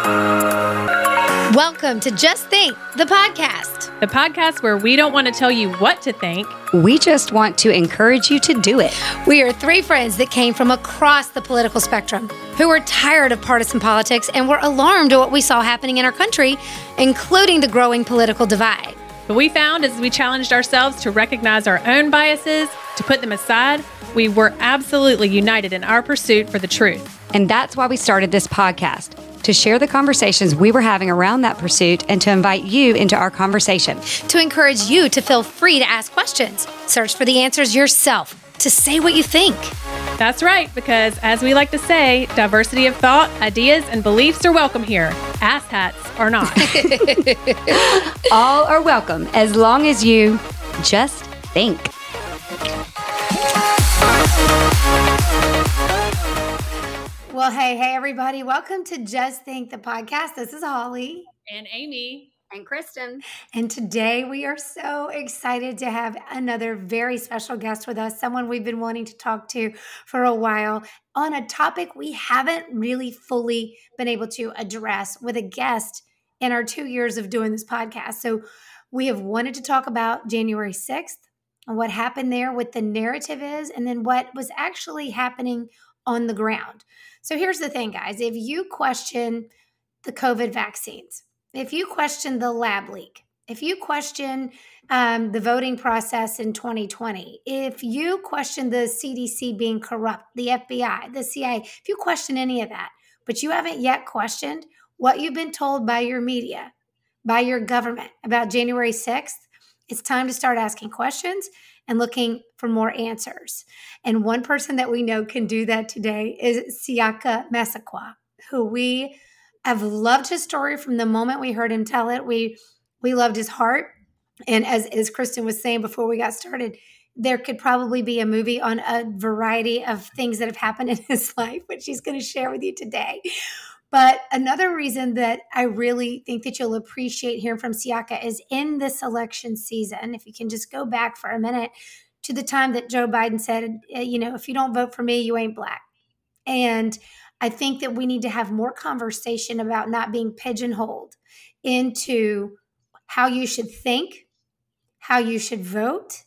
Welcome to Just Think, the podcast. The podcast where we don't want to tell you what to think. We just want to encourage you to do it. We are three friends that came from across the political spectrum, who were tired of partisan politics and were alarmed at what we saw happening in our country, including the growing political divide. What we found as we challenged ourselves to recognize our own biases, to put them aside, we were absolutely united in our pursuit for the truth. And that's why we started this podcast, to share the conversations we were having around that pursuit and to invite you into our conversation. To encourage you to feel free to ask questions, search for the answers yourself, to say what you think. That's right, because as we like to say, diversity of thought, ideas, and beliefs are welcome here. Asshats are not. All are welcome as long as you just think. Well, hey, everybody. Welcome to Just Think, the podcast. This is Holly. And Amy. And Kristen. And today we are so excited to have another very special guest with us, someone we've been wanting to talk to for a while on a topic we haven't really fully been able to address with a guest in our 2 years of doing this podcast. So we have wanted to talk about January 6th and what happened there, what the narrative is, and then what was actually happening on the ground. So here's the thing, guys. If you question the COVID vaccines, if you question the lab leak, if you question the voting process in 2020, if you question the CDC being corrupt, the FBI, the CIA, if you question any of that, but you haven't yet questioned what you've been told by your media, by your government about January 6th, it's time to start asking questions and looking for more answers. And one person that we know can do that today is Siaka Massaquoi, who we have loved his story from the moment we heard him tell it. We loved his heart. And as Kristen was saying before we got started, there could probably be a movie on a variety of things that have happened in his life, which he's going to share with you today. But another reason that I really think that you'll appreciate hearing from Siaka is in this election season, if you can just go back for a minute to the time that Joe Biden said, if you don't vote for me, you ain't black. And I think that we need to have more conversation about not being pigeonholed into how you should think, how you should vote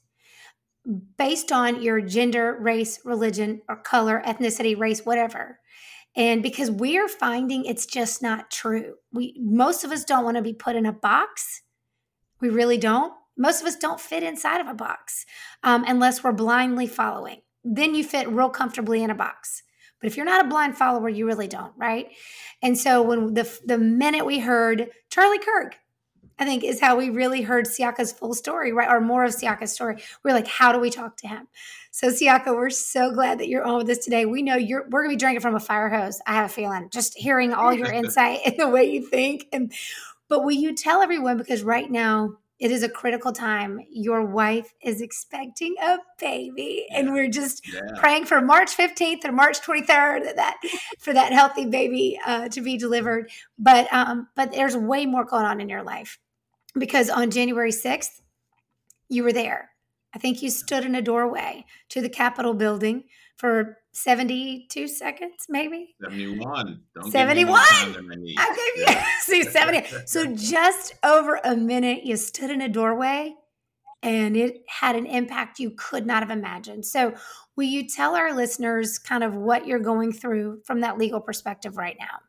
based on your gender, race, religion, or color, ethnicity, race, whatever. And because we are finding it's just not true. Most of us don't want to be put in a box. We really don't. Most of us don't fit inside of a box unless we're blindly following. Then you fit real comfortably in a box. But if you're not a blind follower, you really don't, right? And so when the minute we heard Charlie Kirk, I think is how we really heard Siaka's full story, right? Or more of Siaka's story. We're like, how do we talk to him? So Siaka, we're so glad that you're on with us today. We know we're going to be drinking from a fire hose. I have a feeling just hearing all your insight and the way you think. But will you tell everyone, because right now it is a critical time. Your wife is expecting a baby, and we're just praying for March 15th or March 23rd for that healthy baby to be delivered. But there's way more going on in your life. Because on January 6th, you were there. I think you stood in a doorway to the Capitol building for 72 seconds, maybe? 71. Don't 71. Give me I gave you see 70. So just over a minute, you stood in a doorway, and it had an impact you could not have imagined. So will you tell our listeners kind of what you're going through from that legal perspective right now?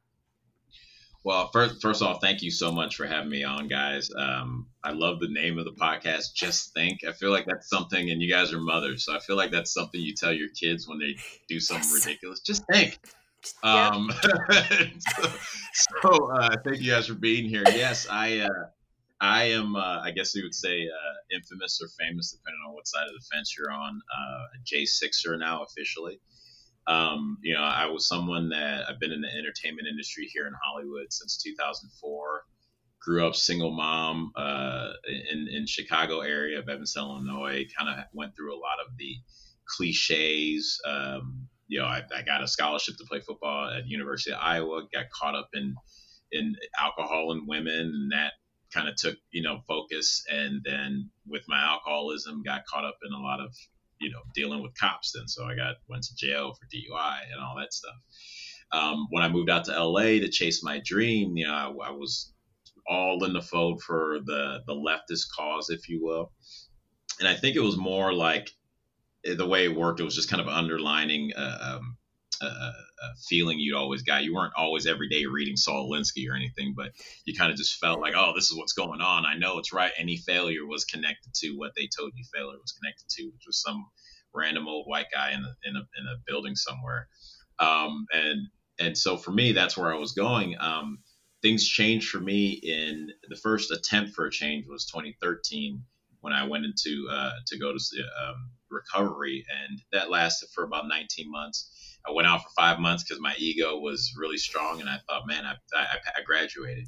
Well, first of all, thank you so much for having me on, guys. I love the name of the podcast, Just Think. I feel like that's something, and you guys are mothers, so I feel like that's something you tell your kids when they do something ridiculous. Just think. So thank you guys for being here. Yes, I am, I guess you would say, infamous or famous, depending on what side of the fence you're on, a J6er now officially. I was someone that I've been in the entertainment industry here in Hollywood since 2004. Grew up single mom in Chicago area of Evanston, Illinois. Kind of went through a lot of the cliches. I got a scholarship to play football at University of Iowa. Got caught up in alcohol and women, and that kind of took focus. And then with my alcoholism, got caught up in a lot of dealing with cops then. So I went to jail for DUI and all that stuff. When I moved out to LA to chase my dream, I was all in the fold for the leftist cause, if you will. And I think it was more like the way it worked. It was just kind of underlining a feeling you'd always got. You weren't always every day reading Saul Alinsky or anything, but you kind of just felt like, oh, this is what's going on. I know it's right. Any failure was connected to what they told you failure was connected to, which was some random old white guy in a building somewhere. And so for me, that's where I was going. Things changed for me in the first attempt for a change was 2013 when I went into to go to recovery, and that lasted for about 19 months. I went out for 5 months because my ego was really strong, and I thought, man, I graduated.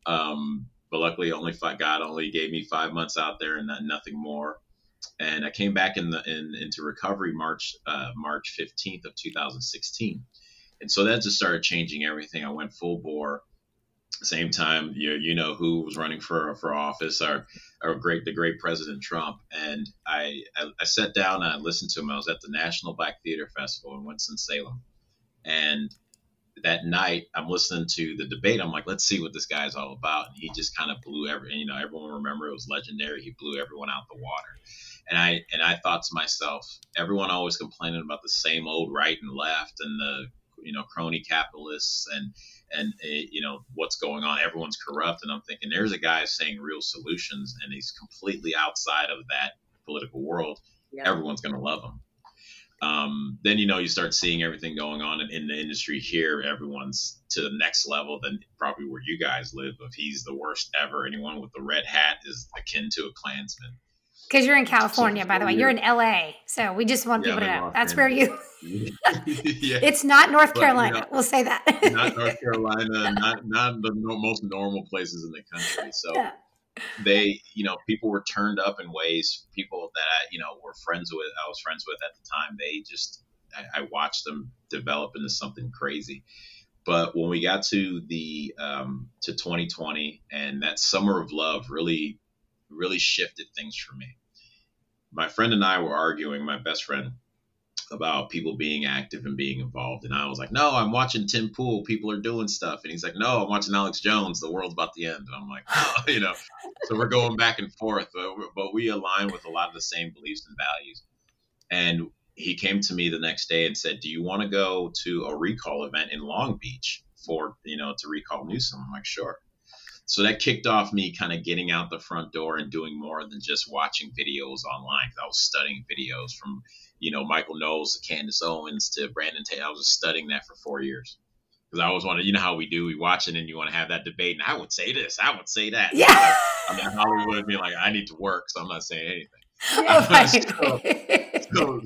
But luckily, God only gave me 5 months out there and nothing more. And I came back into recovery March 15th of 2016. And so that just started changing everything. I went full bore. Same time, you know who was running for office, the great President Trump. And I sat down and I listened to him. I was at the National Black Theater Festival in Winston-Salem. And that night I'm listening to the debate. I'm like, let's see what this guy's all about. And he just kind of blew everyone remember it was legendary. He blew everyone out the water. And I thought to myself, everyone always complaining about the same old right and left and the crony capitalists and what's going on. Everyone's corrupt. And I'm thinking there's a guy saying real solutions and he's completely outside of that political world. Yeah. Everyone's going to love him. Then, you start seeing everything going on in the industry here. Everyone's to the next level than probably where you guys live. If he's the worst ever, anyone with the red hat is akin to a Klansman. Because you're in California, by the way. You're in LA. So we just want people to know. That's where you... Yeah. It's not North Carolina. We'll say that. Not North Carolina, not the most normal places in the country. So they, people were turned up in ways, people that I was friends with at the time, they just, I watched them develop into something crazy. But when we got to to 2020 and that summer of love really, really shifted things for me. My friend and I were arguing, my best friend, about people being active and being involved. And I was like, no, I'm watching Tim Pool. People are doing stuff. And he's like, no, I'm watching Alex Jones. The world's about to end. And I'm like, oh, so we're going back and forth, but we align with a lot of the same beliefs and values. And he came to me the next day and said, do you want to go to a recall event in Long Beach to recall Newsom? I'm like, sure. So that kicked off me kind of getting out the front door and doing more than just watching videos online. I was studying videos from, Michael Knowles to Candace Owens to Brandon Taylor. I was just studying that for 4 years because I always wanted, how we do, we watch it and you want to have that debate. And I would say this, I would say that. Yeah. I'm in Hollywood being like, I need to work, so I'm not saying anything. Yeah, so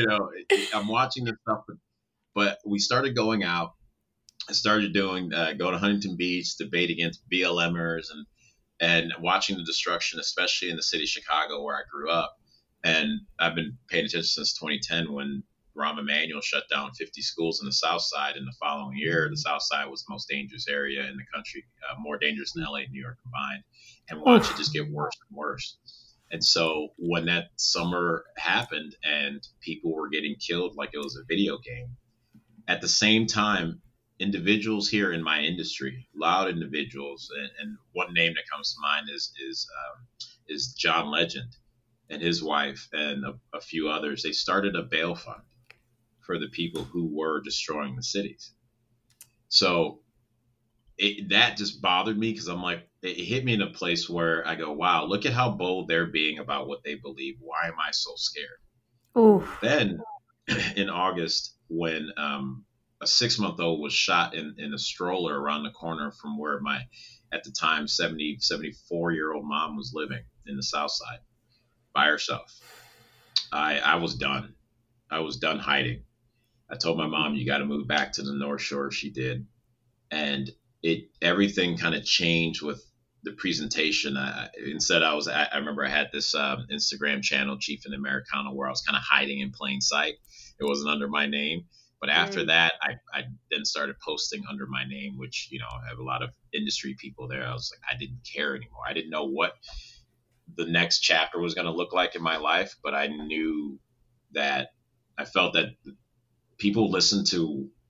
I'm watching this stuff, but we started going out. I started go to Huntington Beach, debate against BLMers and watching the destruction, especially in the city of Chicago where I grew up. And I've been paying attention since 2010 when Rahm Emanuel shut down 50 schools in the South Side. And the following year, the South Side was the most dangerous area in the country, more dangerous than LA and New York combined, and watch it just get worse and worse. And so when that summer happened and people were getting killed like it was a video game, at the same time, individuals here in my industry, loud individuals, and one name that comes to mind is John Legend and his wife and a few others. They started a bail fund for the people who were destroying the cities. So that just bothered me because I'm like, it hit me in a place where I go, wow, look at how bold they're being about what they believe. Why am I so scared? Ooh. Then in August, when a 6-month-old was shot in a stroller around the corner from where my, at the time, 74-year-old mom was living in the South Side by herself. I was done. I was done hiding. I told my mom, you got to move back to the North Shore. She did. And everything kind of changed with the presentation. I remember I had this Instagram channel, Chief and Americano, where I was kind of hiding in plain sight. It wasn't under my name. But after that, I then started posting under my name, which, I have a lot of industry people there. I was like, I didn't care anymore. I didn't know what the next chapter was going to look like in my life, but I knew that I felt that people listened to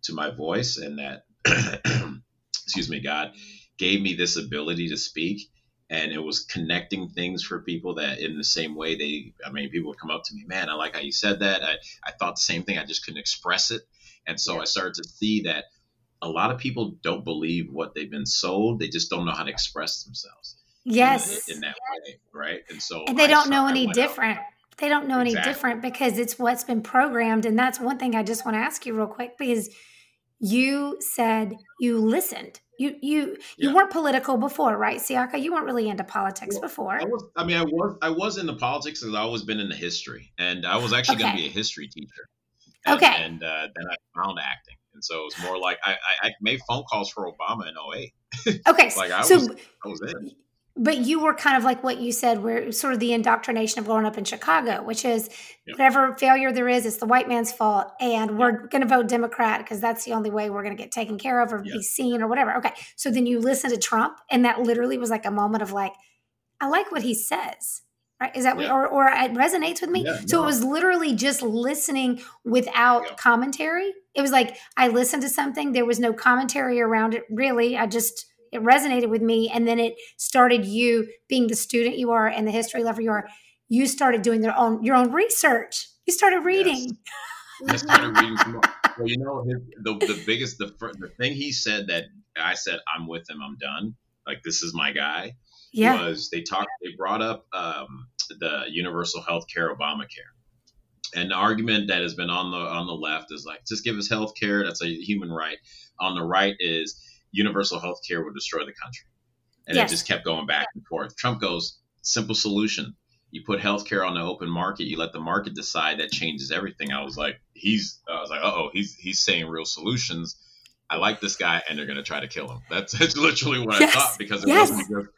to my voice, and that, excuse me, God gave me this ability to speak. And it was connecting things for people that in the same way people would come up to me, man, I like how you said that. I thought the same thing. I just couldn't express it. And so I started to see that a lot of people don't believe what they've been sold. They just don't know how to express themselves. Yes. In that way. Right. And so and they don't know any different. They don't know any different because it's what's been programmed. And that's one thing I just want to ask you real quick, because you said you listened. You weren't political before, right, Siaka? You weren't really into politics before. I was into politics because I've always been into history, and I was actually going to be a history teacher. And then I found acting, and so it was more like I made phone calls for Obama in 2008. Okay, like I was in. But you were kind of like what you said, where sort of the indoctrination of growing up in Chicago, which is whatever failure there is, it's the white man's fault. And we're going to vote Democrat because that's the only way we're going to get taken care of or be seen or whatever. Okay. So then you listen to Trump, and that literally was like a moment of like, I like what he says. Right. Is that or it resonates with me? So it was literally just listening without commentary. It was like I listened to something. There was no commentary around it. Really. It resonated with me. And then it started you being the student you are and the history lover you are. You started doing your own research. You started reading. Yes. I started reading some more. Well, the thing he said that I said, I'm with him, I'm done. Like, this is my guy. Was they brought up the universal health care, Obamacare. And the argument that has been on the left is like, just give us health care. That's a human right. On the right is universal health care would destroy the country. And it just kept going back and forth. Trump goes, simple solution. You put health care on the open market. You let the market decide. That changes everything. I was like, he's saying real solutions. I like this guy, and they're going to try to kill him. That's literally what I thought, because it wasn't just,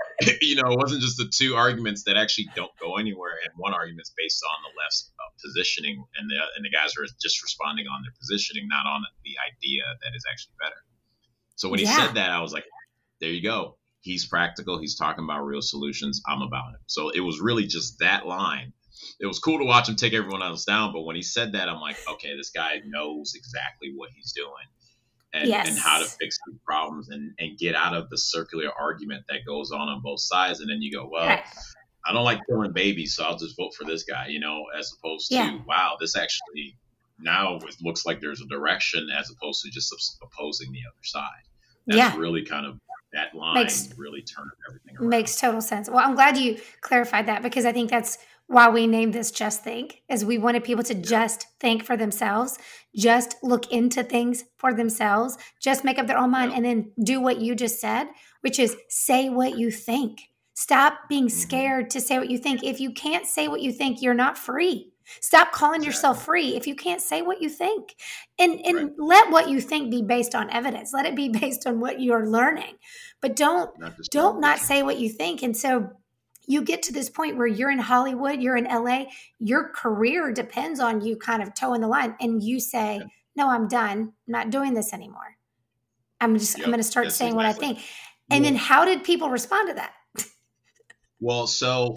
it wasn't just the two arguments that actually don't go anywhere. And one argument's based on the left's positioning, and the guys are just responding on their positioning, not on the idea that is actually better. So when he said that, I was like, there you go. He's practical. He's talking about real solutions. I'm about it. So it was really just that line. It was cool to watch him take everyone else down. But when he said that, I'm like, okay, this guy knows exactly what he's doing and how to fix the problems and get out of the circular argument that goes on both sides. And then you go, well, I don't like killing babies, so I'll just vote for this guy, as opposed to, wow, this actually now it looks like there's a direction, as opposed to just opposing the other side. That's really kind of that line really turned everything around. Makes total sense. Well, I'm glad you clarified that, because I think that's why we named this Just Think, is we wanted people to just think for themselves, just look into things for themselves, just make up their own mind, and then do what you just said, which is say what you think. Stop being scared to say what you think. If you can't say what you think, you're not free. Stop calling yourself free if you can't say what you think. And let what you think be based on evidence. Let it be based on what you're learning. But don't not say what you think. And so you get to this point where you're in Hollywood, you're in LA, your career depends on you kind of toeing the line. And you say, no, I'm done. I'm not doing this anymore. I'm going to start saying what I think. And then how did people respond to that? Well, so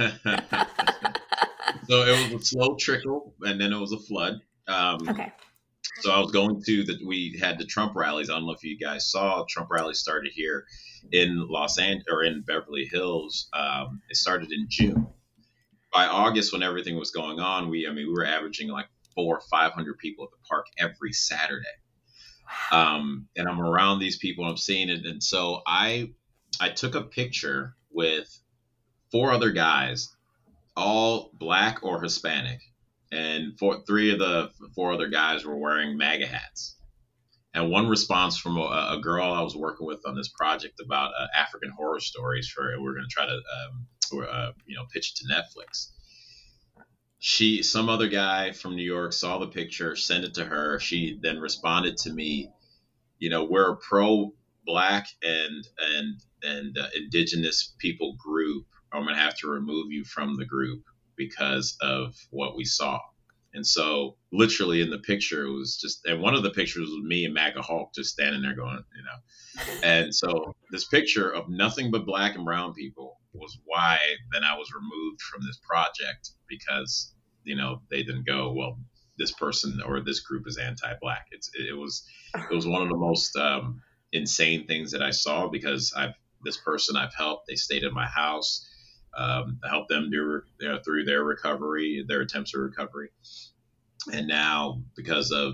it was a slow trickle, and then it was a flood. So I was going we had the Trump rallies. I don't know if you guys saw, Trump rallies started here in Los Angeles or in Beverly Hills. It started in June. By August, when everything was going on, we were averaging like 400 or 500 people at the park every Saturday. And I'm around these people, and I'm seeing it. And so I took a picture with 4 other guys, all black or Hispanic, and 3 of the 4 other guys were wearing MAGA hats. And one response from a girl I was working with on this project about African horror stories we're going to try to pitch it to Netflix. Some other guy from New York saw the picture, sent it to her. She then responded to me, we're a pro-black and indigenous people group. I'm going to have to remove you from the group because of what we saw. And so literally in the picture, it was just, and one of the pictures was me and MAGA Hulk just standing there going, and so this picture of nothing but black and brown people was why then I was removed from this project, because, they didn't go, well, this person or this group is anti-Black. It was one of the most insane things that I saw, because this person I've helped, they stayed in my house, helped them through their recovery, their attempts at recovery. And now, because of,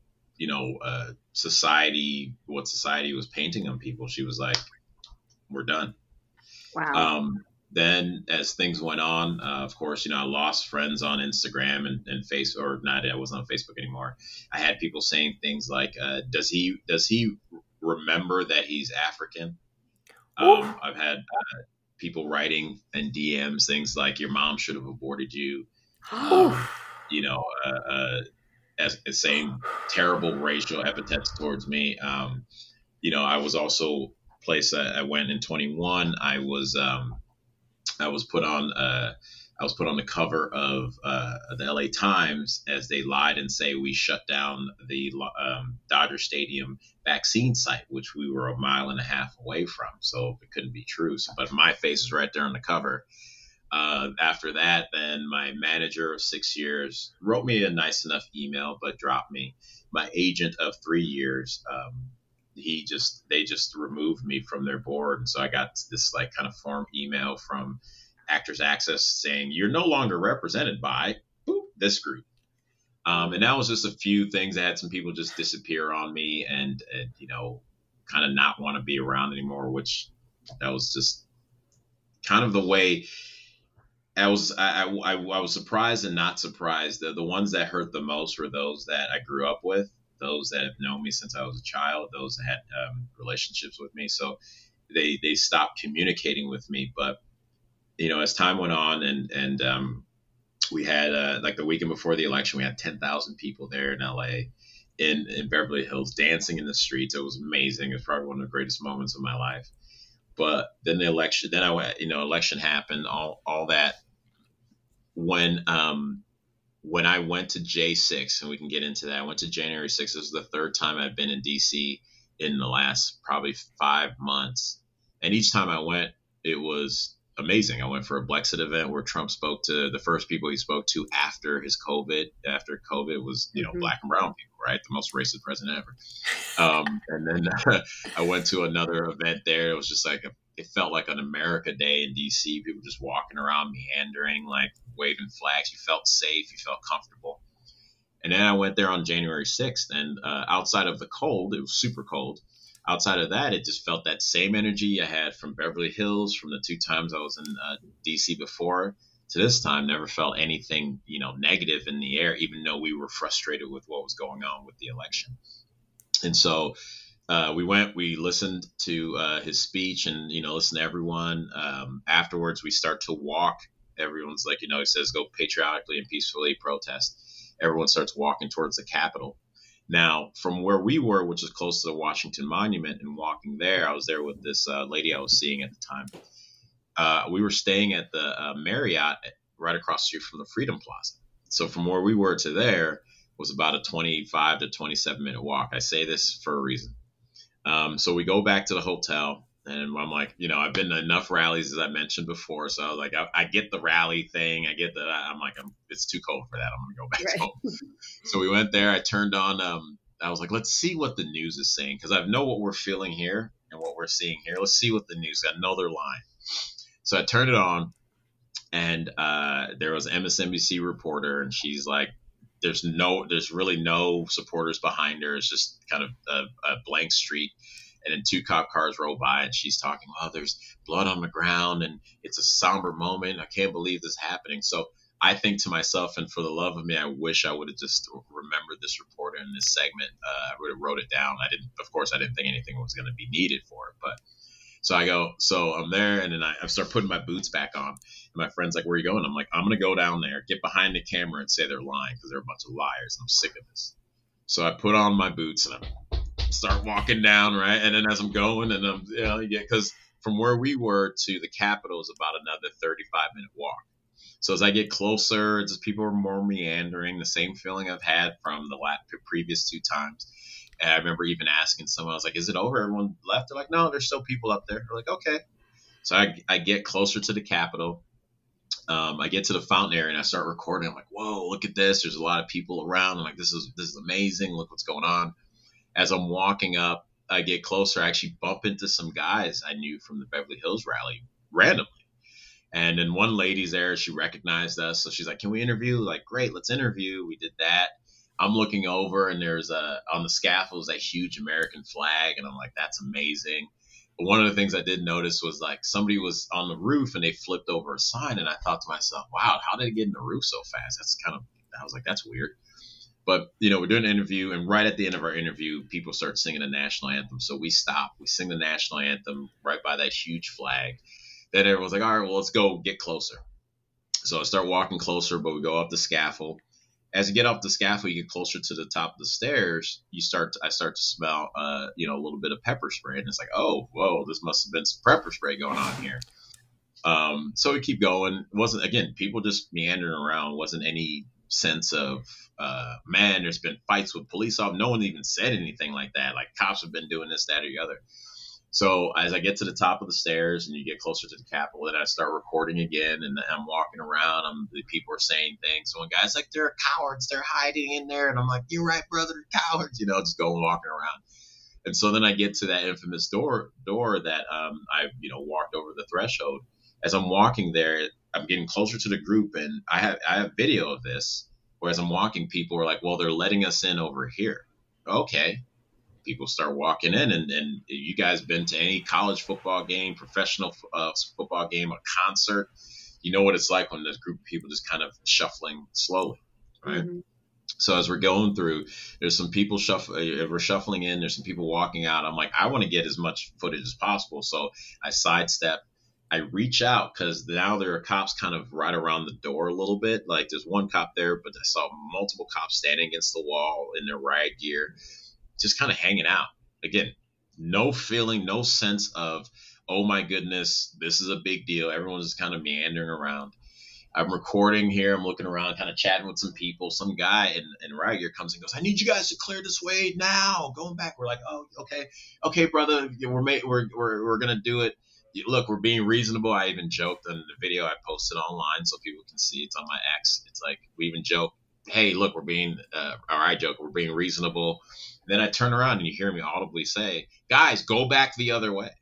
society, what society was painting on people, she was like, we're done. Wow. Then as things went on, of course, I lost friends on Instagram and Facebook, or not, I wasn't on Facebook anymore. I had people saying things like, does he remember that he's African? I've had people writing in DMs things like, your mom should have aborted you. As saying terrible racial epithets towards me. I was also placed. I went in 21. I was put on the cover of the LA Times as they lied and say we shut down the Dodger Stadium vaccine site, which we were a mile and a half away from. So it couldn't be true. But my face is right there on the cover. After that, then my manager of 6 years wrote me a nice enough email, but dropped me. My agent of 3 years, they just removed me from their board. And so I got this like kind of form email from Actors Access saying, you're no longer represented by this group. And that was just a few things. I had some people just disappear on me and kind of not want to be around anymore, which that was just kind of the way. I was surprised and not surprised. The ones that hurt the most were those that I grew up with, those that have known me since I was a child, those that had relationships with me. So they stopped communicating with me. But as time went on, and we had like the weekend before the election, we had 10,000 people there in LA, in Beverly Hills, dancing in the streets. It was amazing. It was probably one of the greatest moments of my life. But then election happened, all that. When I went to J6, and we can get into that, I went to January 6th. This was the third time I've been in DC in the last probably 5 months. And each time I went, it was amazing. I went for a Blexit event where Trump spoke to the first people he spoke to after COVID was, Black and brown people, right? The most racist president ever. And then I went to another event there. It was just like, it felt like an America Day in DC. People just walking around, meandering, like waving flags. You felt safe. You felt comfortable. And then I went there on January 6th, and outside of the cold, it was super cold. Outside of that, it just felt that same energy I had from Beverly Hills, from the 2 times I was in DC before, to this time. Never felt anything, negative in the air, even though we were frustrated with what was going on with the election. And so we listened to his speech, and, listened to everyone. Afterwards, we start to walk. Everyone's like, he says, go patriotically and peacefully protest. Everyone starts walking towards the Capitol. Now, from where we were, which is close to the Washington Monument, and walking there, I was there with this lady I was seeing at the time. We were staying at the Marriott right across the street from the Freedom Plaza. So from where we were to there was about a 25 to 27-minute walk. I say this for a reason. So we go back to the hotel, and I'm like, I've been to enough rallies, as I mentioned before. So I was like, I get the rally thing. I'm like, it's too cold for that. I'm going to go back home. So we went there. I turned on, I was like, let's see what the news is saying. Cause I know what we're feeling here and what we're seeing here. Let's see what the news got. Another line. So I turned it on, and there was an MSNBC reporter, and she's like, there's really no supporters behind her. It's just kind of a blank street. And then 2 cop cars roll by, and she's talking, there's blood on the ground, and it's a somber moment. I can't believe this is happening. So I think to myself, and for the love of me, I wish I would have just remembered this reporter in this segment. I would have wrote it down. I didn't think anything was going to be needed for it. But so I'm there, and then I start putting my boots back on. And my friend's like, where are you going? I'm like, I'm going to go down there, get behind the camera, and say they're lying, because they're a bunch of liars. I'm sick of this. So I put on my boots, and I start walking down, right? And then as I'm going, and because from where we were to the Capitol is about another 35-minute walk. So as I get closer, just people are more meandering, the same feeling I've had from the previous 2 times. And I remember even asking someone, I was like, is it over? Everyone left? They're like, no, there's still people up there. They're like, okay. So I get closer to the Capitol. I get to the fountain area and I start recording. I'm like, whoa, look at this. There's a lot of people around. I'm like, this is amazing. Look what's going on. As I'm walking up, I get closer. I actually bump into some guys I knew from the Beverly Hills rally randomly. And then one lady's there. She recognized us. So she's like, can we interview? Like, great, let's interview. We did that. I'm looking over and there's on the scaffold is that huge American flag. And I'm like, that's amazing. But one of the things I did notice was like somebody was on the roof and they flipped over a sign. And I thought to myself, wow, how did it get in the roof so fast? I was like, that's weird. But, we're doing an interview, and right at the end of our interview, people start singing the national anthem. So we stop. We sing the national anthem right by that huge flag. Then everyone's like, all right, well, let's go get closer. So I start walking closer, but we go up the scaffold. As you get off the scaffold, you get closer to the top of the stairs. I start to smell, a little bit of pepper spray. And it's like, oh, whoa, this must have been some pepper spray going on here. So we keep going. It wasn't, again, people just meandering around. Wasn't any sense of, man, there's been fights with police officers. No one even said anything like that. Like cops have been doing this, that, or the other. So as I get to the top of the stairs and you get closer to the Capitol, then I start recording again, and I'm walking around. The people are saying things. So one guy's like, they're cowards. They're hiding in there. And I'm like, you're right, brother, cowards. Just going walking around. And so then I get to that infamous door that I walked over the threshold. As I'm walking there, I'm getting closer to the group, and I have video of this. Whereas I'm walking, people are like, well, they're letting us in over here. Okay. People start walking in, and you guys been to any college football game, professional football game, a concert, you know what it's like when this group of people just kind of shuffling slowly, right? Mm-hmm. So as we're going through, there's some people we're shuffling in, there's some people walking out. I'm like, I want to get as much footage as possible. So I sidestep, I reach out, because now there are cops kind of right around the door a little bit. Like there's one cop there, but I saw multiple cops standing against the wall in their riot gear, just kind of hanging out. Again, no feeling, no sense of, oh my goodness, this is a big deal. Everyone's just kind of meandering around. I'm recording here. I'm looking around, kind of chatting with some people. Some guy in riot gear comes and goes, I need you guys to clear this way now. Going back. We're like, oh, okay, brother. We're gonna do it. Look, we're being reasonable. I even joked in the video I posted online so people can see. It's on my X. It's like, we even joke, hey, look, we're being reasonable. Then I turn around and you hear me audibly say, guys, go back the other way.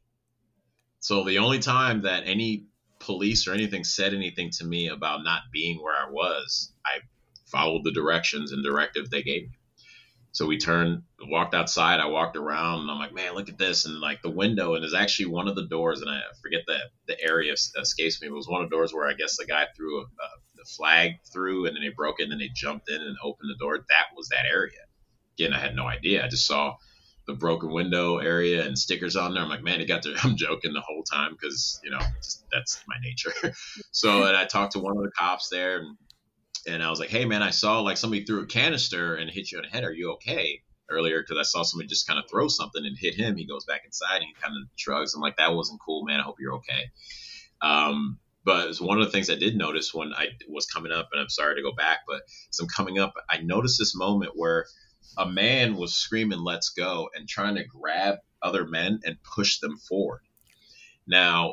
So the only time that any police or anything said anything to me about not being where I was, I followed the directions and directive they gave me. So we walked outside. I walked around, and I'm like, man, look at this. And like the window, and there's actually one of the doors, and I forget the area escapes me. It was one of the doors where I guess the guy threw the flag through, and then they broke it, and then they jumped in and opened the door. That was that area. Again, I had no idea. I just saw the broken window area and stickers on there. I'm like, man, I'm joking the whole time because, that's my nature. So, and I talked to one of the cops there, and I was like, hey, man, I saw like somebody threw a canister and hit you on the head. Are you okay? Earlier, because I saw somebody just kind of throw something and hit him. He goes back inside and he kind of shrugs. I'm like, that wasn't cool, man. I hope you're okay. But it was one of the things I did notice when I was coming up, and I'm sorry to go back, but as I'm coming up, I noticed this moment where a man was screaming, let's go, and trying to grab other men and push them forward. Now,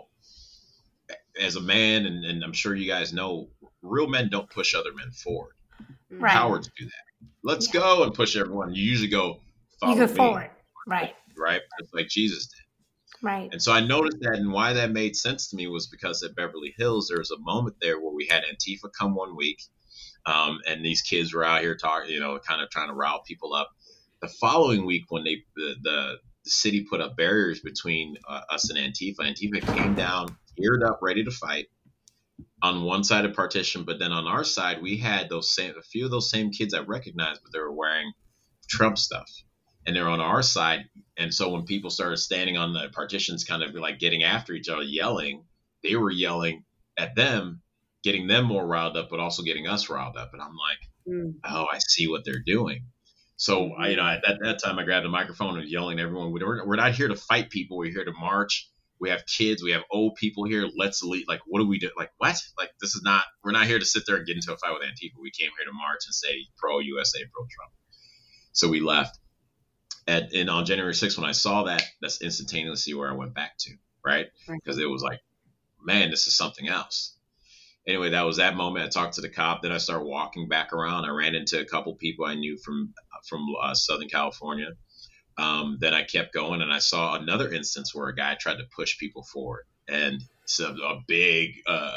as a man, and I'm sure you guys know, real men don't push other men forward. Right. Cowards do that. Let's go and push everyone. You usually go, follow me. You go forward. Right. Right. Just like Jesus did. Right. And so I noticed that, and why that made sense to me was because at Beverly Hills, there was a moment there where we had Antifa come one week. And these kids were out here talking, kind of trying to rile people up. The following week, when the city put up barriers between us and Antifa came down, geared up, ready to fight on one side of partition. But then on our side, we had a few of those same kids I recognized, but they were wearing Trump stuff, and they're on our side. And so when people started standing on the partitions, kind of like getting after each other, yelling, they were yelling at them, getting them more riled up, but also getting us riled up. And I'm like, oh, I see what they're doing. So at that time, I grabbed the microphone and was yelling at everyone. We're not here to fight people. We're here to march. We have kids. We have old people here. Let's lead. Like, what do we do? Like, what? Like, we're not here to sit there and get into a fight with Antifa. We came here to march and say pro USA, pro Trump. So we left. And on January 6th, when I saw that, that's instantaneously where I went back to, right? Because it was like, man, this is something else. anyway, that was that moment. I talked to the cop. Then I started walking back around. I ran into a couple people I knew from Southern California. Then I kept going, and I saw another instance where a guy tried to push people forward, and so a big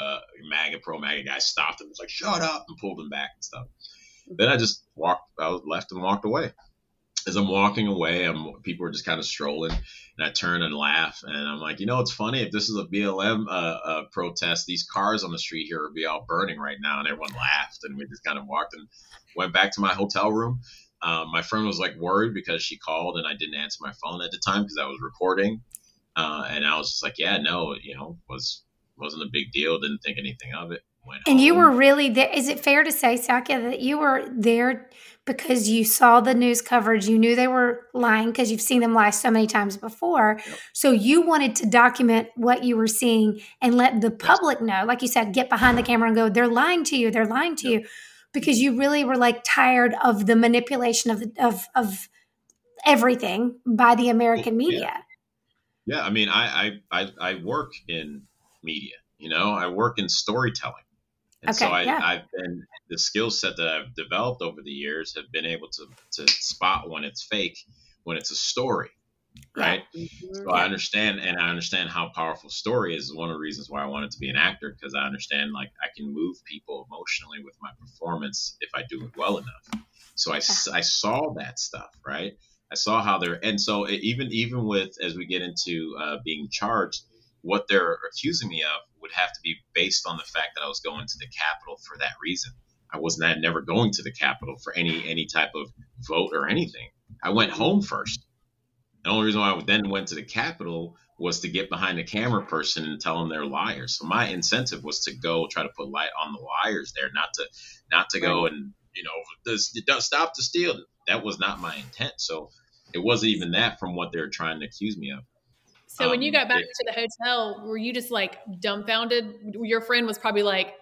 pro MAGA guy stopped him. Was like, "Shut up!" and pulled him back and stuff. Then I just left and walked away. As I'm walking away, people are just kind of strolling, and I turn and laugh, and I'm like, it's funny. If this is a BLM protest, these cars on the street here would be all burning right now. And everyone laughed, and we just kind of walked and went back to my hotel room. My friend was like worried because she called and I didn't answer my phone at the time because I was recording, and I was just like, yeah, no, wasn't a big deal. Didn't think anything of it. Went And home. you were really there. Is it fair to say, Sakya, that you were there because you saw the news coverage? You knew they were lying because you've seen them lie so many times before. Yep. So you wanted to document what you were seeing and let the public know, like you said, get behind the camera and go, they're lying to you. They're lying to you, because you really were like tired of the manipulation of everything by the American media. Yeah. I mean, I work in media, I work in storytelling. And so I've been, the skill set that I've developed over the years have been able to spot when it's fake, when it's a story, right? Yeah. So I understand how powerful story is. One of the reasons why I wanted to be an actor, because I understand like I can move people emotionally with my performance if I do it well enough. So I saw that stuff, right? I saw how and so even with, as we get into being charged, what they're accusing me of would have to be based on the fact that I was going to the Capitol for that reason. I was never going to the Capitol for any type of vote or anything. I went home first. The only reason why I then went to the Capitol was to get behind the camera person and tell them they're liars. So my incentive was to go try to put light on the liars there, not to go and stop the stealing. That was not my intent. So it wasn't even that from what they're trying to accuse me of. So when you got back to the hotel, were you just like dumbfounded? Your friend was probably like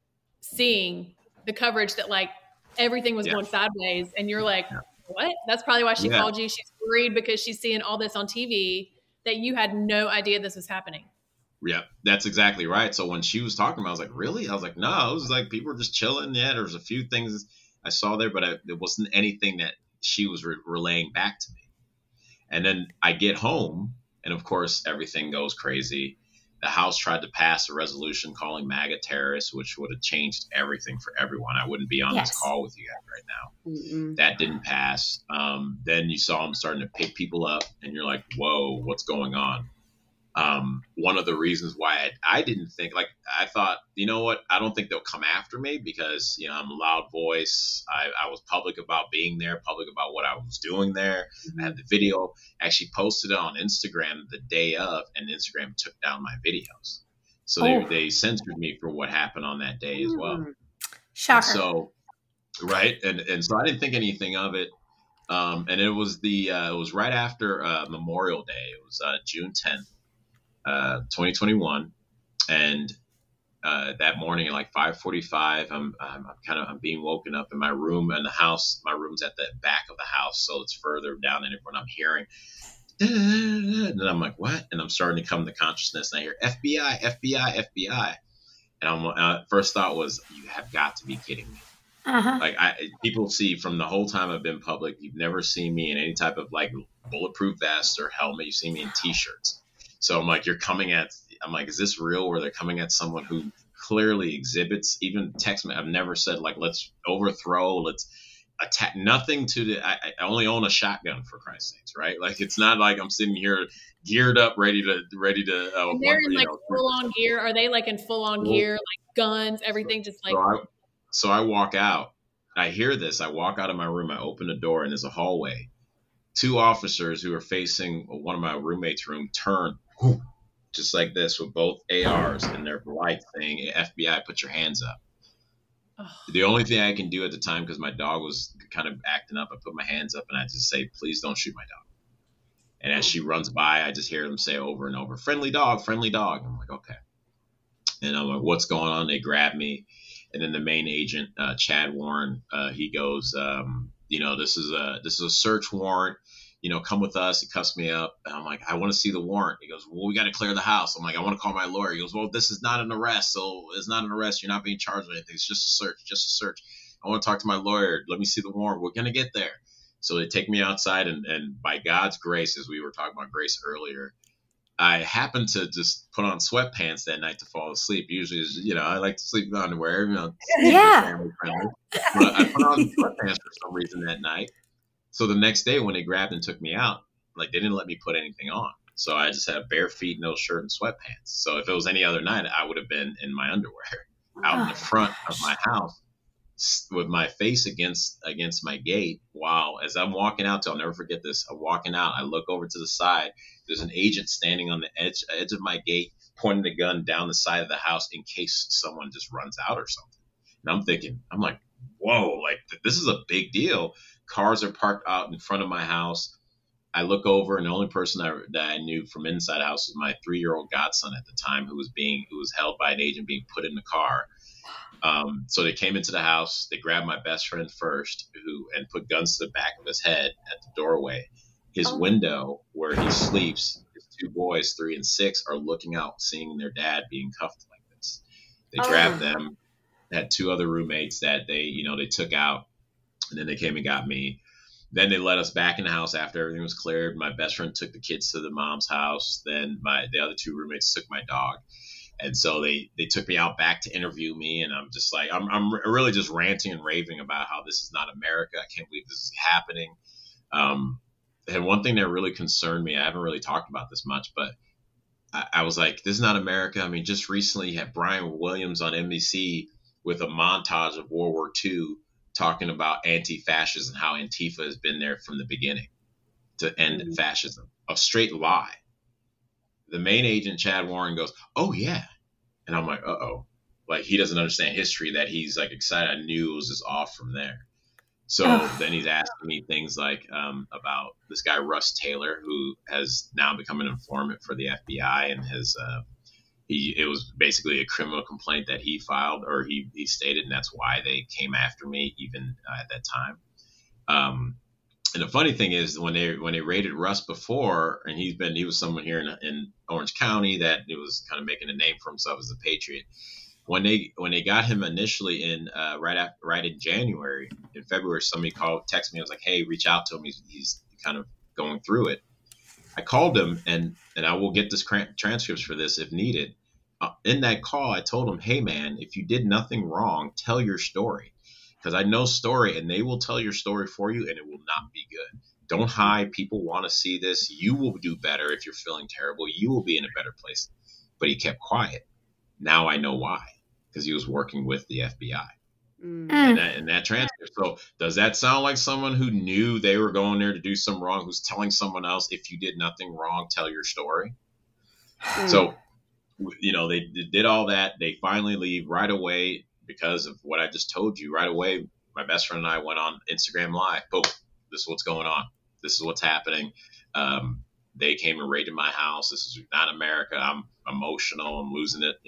seeing the coverage that like everything was going sideways, and you're like, what? That's probably why she called you. She's worried because she's seeing all this on TV that you had no idea this was happening. Yeah, that's exactly right. So when she was talking about it, I was like, really? I was like, no, it was like people were just chilling. Yeah, there was a few things I saw there, but it wasn't anything that she was relaying back to me. And then I get home, and of course, everything goes crazy. The House tried to pass a resolution calling MAGA terrorists, which would have changed everything for everyone. I wouldn't be on this call with you guys right now. Mm-mm. That didn't pass. Then you saw them starting to pick people up, and you're like, whoa, what's going on? One of the reasons why I didn't think, like, I thought, you know what, I don't think they'll come after me because, I'm a loud voice. I was public about being there, public about what I was doing there. Mm-hmm. I had the video, actually posted it on Instagram the day of, and Instagram took down my videos. So they censored me for what happened on that day as well. Shocker. So, right. And so I didn't think anything of it. And it was it was right after Memorial Day. It was June 10th. 2021, and that morning at like 5:45, I'm being woken up in my room in the house. My room's at the back of the house, so it's further down than when I'm hearing. And I'm like, what? And I'm starting to come to consciousness, and I hear FBI, FBI, FBI, and first thought was, you have got to be kidding me. Uh-huh. Like people see from the whole time I've been public, you've never seen me in any type of like bulletproof vest or helmet. You see me in t-shirts. So I'm like, I'm like, is this real? Where they're coming at someone who clearly exhibits, even text me. I've never said like, let's overthrow, let's attack, nothing I only own a shotgun, for Christ's sakes, right? Like, it's not like I'm sitting here geared up, ready to. And they're in like full on gear. Are they like in full on gear, like guns, everything, just like? So I walk out. I hear this. I walk out of my room. I open the door, and there's a hallway. 2 officers who are facing one of my roommates' room turn just like this with both ARs and their light saying, FBI, put your hands up. The only thing I can do at the time, because my dog was kind of acting up, I put my hands up and I just say, please don't shoot my dog. And as she runs by, I just hear them say over and over, friendly dog, friendly dog. I'm like, okay. And I'm like, what's going on? They grab me. And then the main agent, Chad Warren, he goes, this is a search warrant. come with us. He cuffs me up. And I'm like, I want to see the warrant. He goes, well, we got to clear the house. I'm like, I want to call my lawyer. He goes, well, this is not an arrest. So it's not an arrest. You're not being charged with anything. It's just a search. I want to talk to my lawyer. Let me see the warrant. We're going to get there. So they take me outside, and by God's grace, as we were talking about grace earlier, I happened to just put on sweatpants that night to fall asleep. Usually, I like to sleep in underwear, family friendly. But I put on sweatpants for some reason that night. So the next day when they grabbed and took me out, like, they didn't let me put anything on. So I just had bare feet, no shirt, and sweatpants. So if it was any other night, I would have been in my underwear out in the front of my house with my face against my gate. While as I'm walking out, I'll never forget this. I'm walking out. I look over to the side. There's an agent standing on the edge of my gate, pointing the gun down the side of the house in case someone just runs out or something. And I'm like, whoa, like, this is a big deal. Cars are parked out in front of my house. I look over, and the only person that I knew from inside the house was my 3-year-old godson at the time, who was held by an agent, being put in the car. So they came into the house. They grabbed my best friend first, and put guns to the back of his head at the doorway. His window where he sleeps, his 2 boys, 3 and 6, are looking out, seeing their dad being cuffed like this. They grabbed them, had 2 other roommates that they took out, and then they came and got me. Then they let us back in the house after everything was cleared. My best friend took the kids to the mom's house. Then the other 2 roommates took my dog. And so they took me out back to interview me, and I'm just like, I'm really just ranting and raving about how this is not America. I can't believe this is happening. And one thing that really concerned me, I haven't really talked about this much, but I was like, this is not America. I mean, just recently you had Brian Williams on NBC with a montage of World War II talking about anti-fascism, how Antifa has been there from the beginning to end fascism. A straight lie. The main agent, Chad Warren, goes, oh, yeah. And I'm like, uh-oh. Like, he doesn't understand history, that he's, like, excited. I knew it was just off from there. So then he's asking me things like about this guy, Russ Taylor, who has now become an informant for the FBI, and it was basically a criminal complaint that he filed, or he stated, and that's why they came after me even at that time. And the funny thing is, when they raided Russ before, and he was someone here in Orange County that it was kind of making a name for himself as a patriot. When they got him initially in right in January, in February, somebody texted me. I was like, hey, reach out to him. He's kind of going through it. I called him, and I will get this transcripts for this if needed. In that call, I told him, hey, man, if you did nothing wrong, tell your story. Because I know story, and they will tell your story for you, and it will not be good. Don't hide. People want to see this. You will do better if you're feeling terrible. You will be in a better place. But he kept quiet. Now I know why. Because he was working with the FBI. And that transcript. So does that sound like someone who knew they were going there to do something wrong, who's telling someone else, if you did nothing wrong, tell your story? So, they did all that. They finally leave right away because of what I just told you. Right away, my best friend and I went on Instagram Live. Boom, this is what's going on. This is what's happening. They came and raided my house. This is not America. I'm emotional. I'm losing it,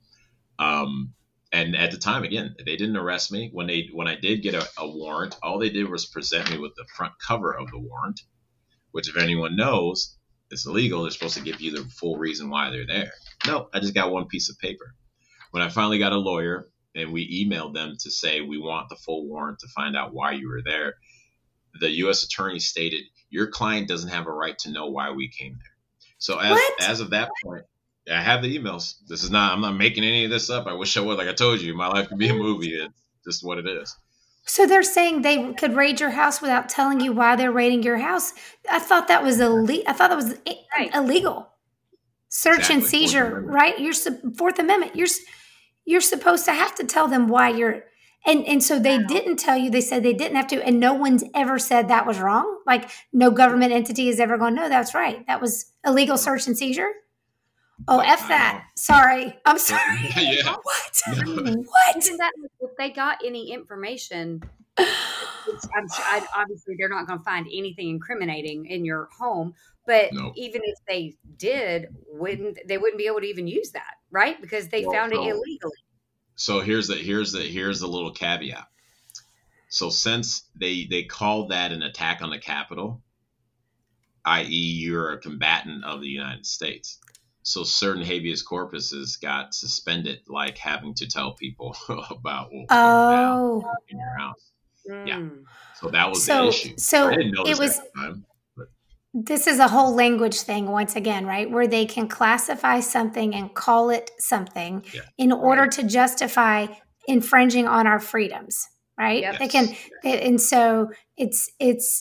And at the time, again, they didn't arrest me. When I did get a warrant, all they did was present me with the front cover of the warrant, which, if anyone knows, it's illegal. They're supposed to give you the full reason why they're there. No, I just got one piece of paper. When I finally got a lawyer and we emailed them to say, we want the full warrant to find out why you were there, the U.S. attorney stated, your client doesn't have a right to know why we came there. So as of that point, I have the emails. I'm not making any of this up. I wish I would. Like I told you, my life could be a movie. It's just what it is. So they're saying they could raid your house without telling you why they're raiding your house. I thought that was illegal. Search and seizure, right? Fourth Amendment. You're supposed to have to tell them why you're. And so they didn't tell you. They said they didn't have to, and no one's ever said that was wrong. Like, no government entity is ever going, no, that's right. That was illegal search and seizure. Oh, F that. Sorry. I'm sorry. Yeah. What? What? Isn't that, if they got any information, obviously they're not going to find anything incriminating in your home. But even if they did, they wouldn't be able to even use that, right? Because they found it illegally. So here's the little caveat. So since they called that an attack on the Capitol, i.e., you're a combatant of the United States. So certain habeas corpuses got suspended, like having to tell people about what was going down in your house. Yeah. So that was the issue. I didn't know this at the time. This is a whole language thing once again, right? Where they can classify something and call it something in order to justify infringing on our freedoms, right? Yep. They can, and so it's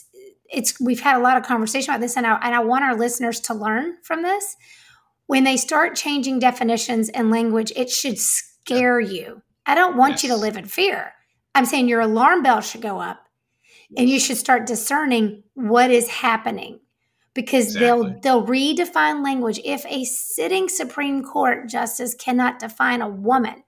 we've had a lot of conversation about this, and I want our listeners to learn from this. When they start changing definitions and language, it should scare you. I don't want you to live in fear. I'm saying your alarm bell should go up, and you should start discerning what is happening. Because they'll redefine language. If a sitting Supreme Court justice cannot define a woman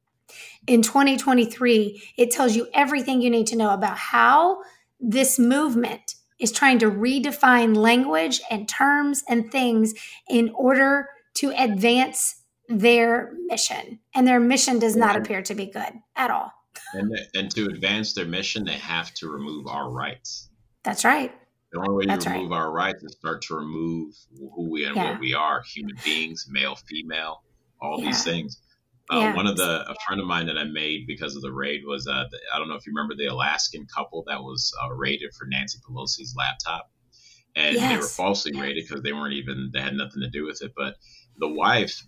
in 2023, it tells you everything you need to know about how this movement is trying to redefine language and terms and things in order to advance their mission. And their mission does not appear to be good at all. And to advance their mission, they have to remove our rights. That's right. The only way you remove our rights is start to remove who we and what we are, human beings, male, female, all these things. One of a friend of mine that I made because of the raid was, I don't know if you remember the Alaskan couple that was raided for Nancy Pelosi's laptop. And they were falsely raided because they had nothing to do with it. But the wife,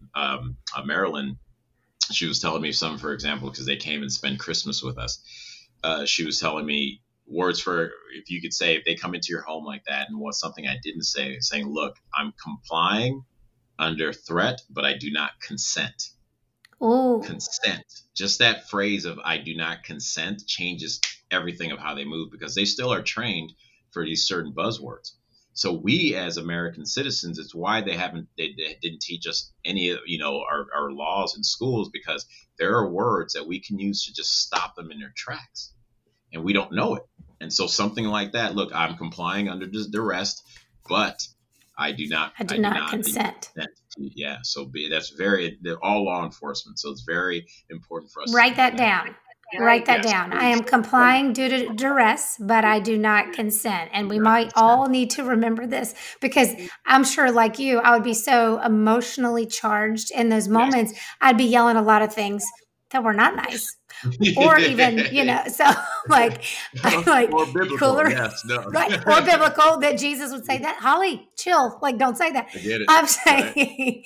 Marilyn, she was telling me some, for example, because they came and spent Christmas with us. She was telling me, words for, if you could say, if they come into your home like that, and what's something I didn't say, saying, look, I'm complying under threat, but I do not consent. Oh, consent. Just that phrase of I do not consent changes everything of how they move, because they still are trained for these certain buzzwords. So we as American citizens, it's why they didn't teach us any of, our laws in schools, because there are words that we can use to just stop them in their tracks. And we don't know it. And so something like that, look, I'm complying under duress, but I do not consent. Yeah. So that's all law enforcement. So it's very important for us. Write that down. Write that down. I am complying due to duress, but I do not consent. And we might all need to remember this, because I'm sure, like you, I would be so emotionally charged in those moments. I'd be yelling a lot of things that were not nice. Or even, so like or biblical, cooler, right? Or biblical, that Jesus would say that, Holly, chill, like don't say that. I get it. I'm saying,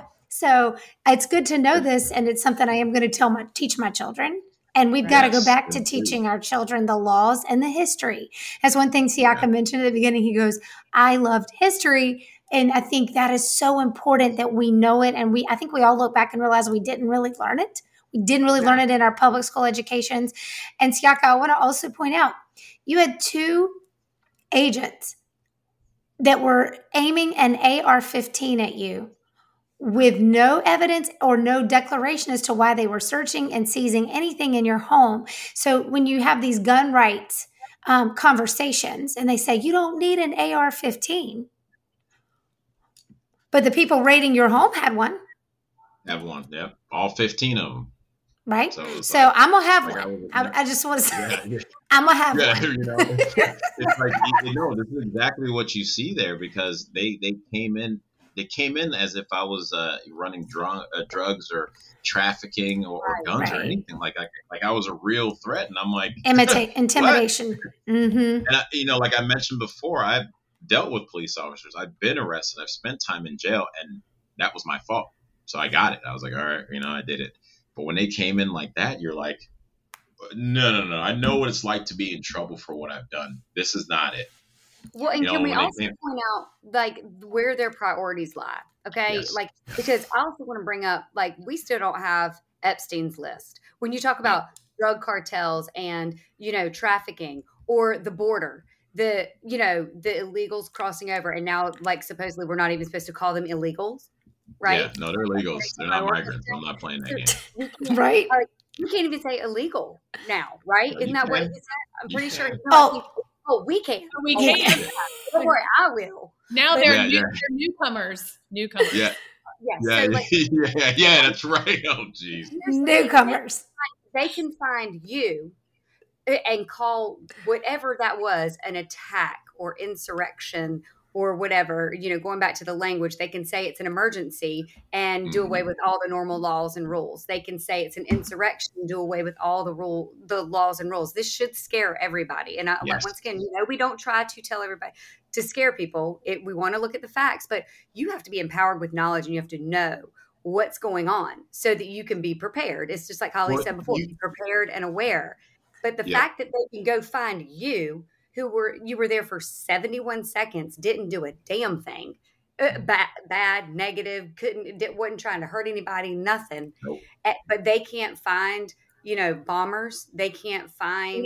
So it's good to know this, and it's something I am going to teach my children. And we've got to go back to teaching our children the laws and the history. That's one thing Siaka mentioned at the beginning. He goes, I loved history. And I think that is so important that we know it. And I think we all look back and realize we didn't really learn it. We didn't really learn it in our public school educations. And Siaka, I want to also point out, you had 2 agents that were aiming an AR-15 at you with no evidence or no declaration as to why they were searching and seizing anything in your home. So when you have these gun rights conversations and they say, you don't need an AR-15, but the people raiding your home had one. Have one, yep. All 15 of them. Right. So I'm going to have one. I just want to say, I'm going to have one. It's like, this is exactly what you see there, because they came in as if I was running drugs or trafficking or guns or anything like I was a real threat. And I'm like, intimidation. Mm-hmm. And like I mentioned before, I've dealt with police officers. I've been arrested. I've spent time in jail, and that was my fault. So I got it. I was like, all right, I did it. But when they came in like that, you're like, no. I know what it's like to be in trouble for what I've done. This is not it. Well, and can we also point out like where their priorities lie? Okay. Yes. Like, because I also want to bring up, like, we still don't have Epstein's list. When you talk about drug cartels and, trafficking or the border, the illegals crossing over, and now like supposedly we're not even supposed to call them illegals. Right? Yeah, no, they're illegals. They're not migrants. I'm not playing that game. Right? You can't even say illegal now, right? Isn't that what you said? I'm pretty sure. We can. We can. Don't worry, I will. Now they're newcomers. Newcomers. Yeah. Yeah. So yeah, that's right. Oh, geez. Newcomers. They can find you and call whatever that was an attack or insurrection or whatever, going back to the language, they can say it's an emergency and do away with all the normal laws and rules. They can say it's an insurrection, do away with all the laws and rules. This should scare everybody. And once again, we don't try to tell everybody to scare people. We want to look at the facts, but you have to be empowered with knowledge, and you have to know what's going on so that you can be prepared. It's just like Holly said before, be prepared and aware. But the fact that they can go find you were there for 71 seconds, didn't do a damn thing, bad, negative, wasn't trying to hurt anybody, nothing. Nope. But they can't find, bombers. They can't find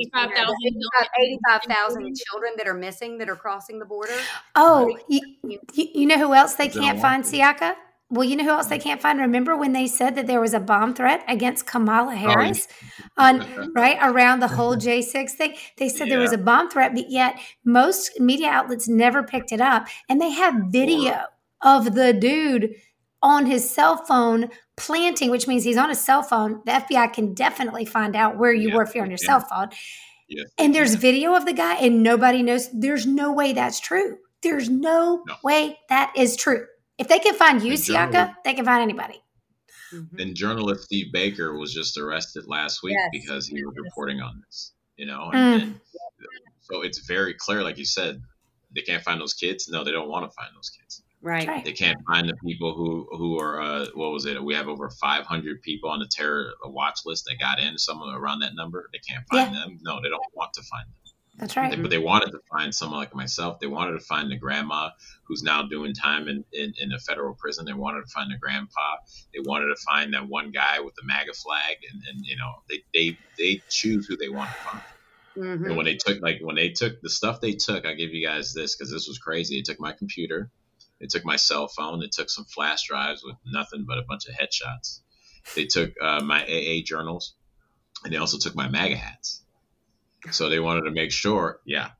85,000 children that are missing, that are crossing the border. Oh, you know who else they can't find, Siaka? Well, you know who else they can't find? Remember when they said that there was a bomb threat against Kamala Harris around the whole J6 thing? They said there was a bomb threat, but yet most media outlets never picked it up. And they have video of the dude on his cell phone planting, which means he's on his cell phone. The FBI can definitely find out where you were if you're on your cell phone. Yes, and there's video of the guy, and nobody knows. There's no way that's true. There's no way that is true. If they can find you, Siaka, they can find anybody. And journalist Steve Baker was just arrested last week because he was reporting on this, and so it's very clear, like you said, they can't find those kids. No, they don't want to find those kids. Right. They can't find the people who are, what was it? We have over 500 people on the terror watch list that got in, somewhere around that number. They can't find them. No, they don't want to find them. That's right. But they wanted to find someone like myself. They wanted to find the grandma who's now doing time in a federal prison. They wanted to find the grandpa. They wanted to find that one guy with the MAGA flag. And they choose who they want to find. Mm-hmm. And when they took the stuff they took, I'll give you guys this because this was crazy. They took my computer. They took my cell phone. They took some flash drives with nothing but a bunch of headshots. They took my AA journals. And they also took my MAGA hats. So they wanted to make sure,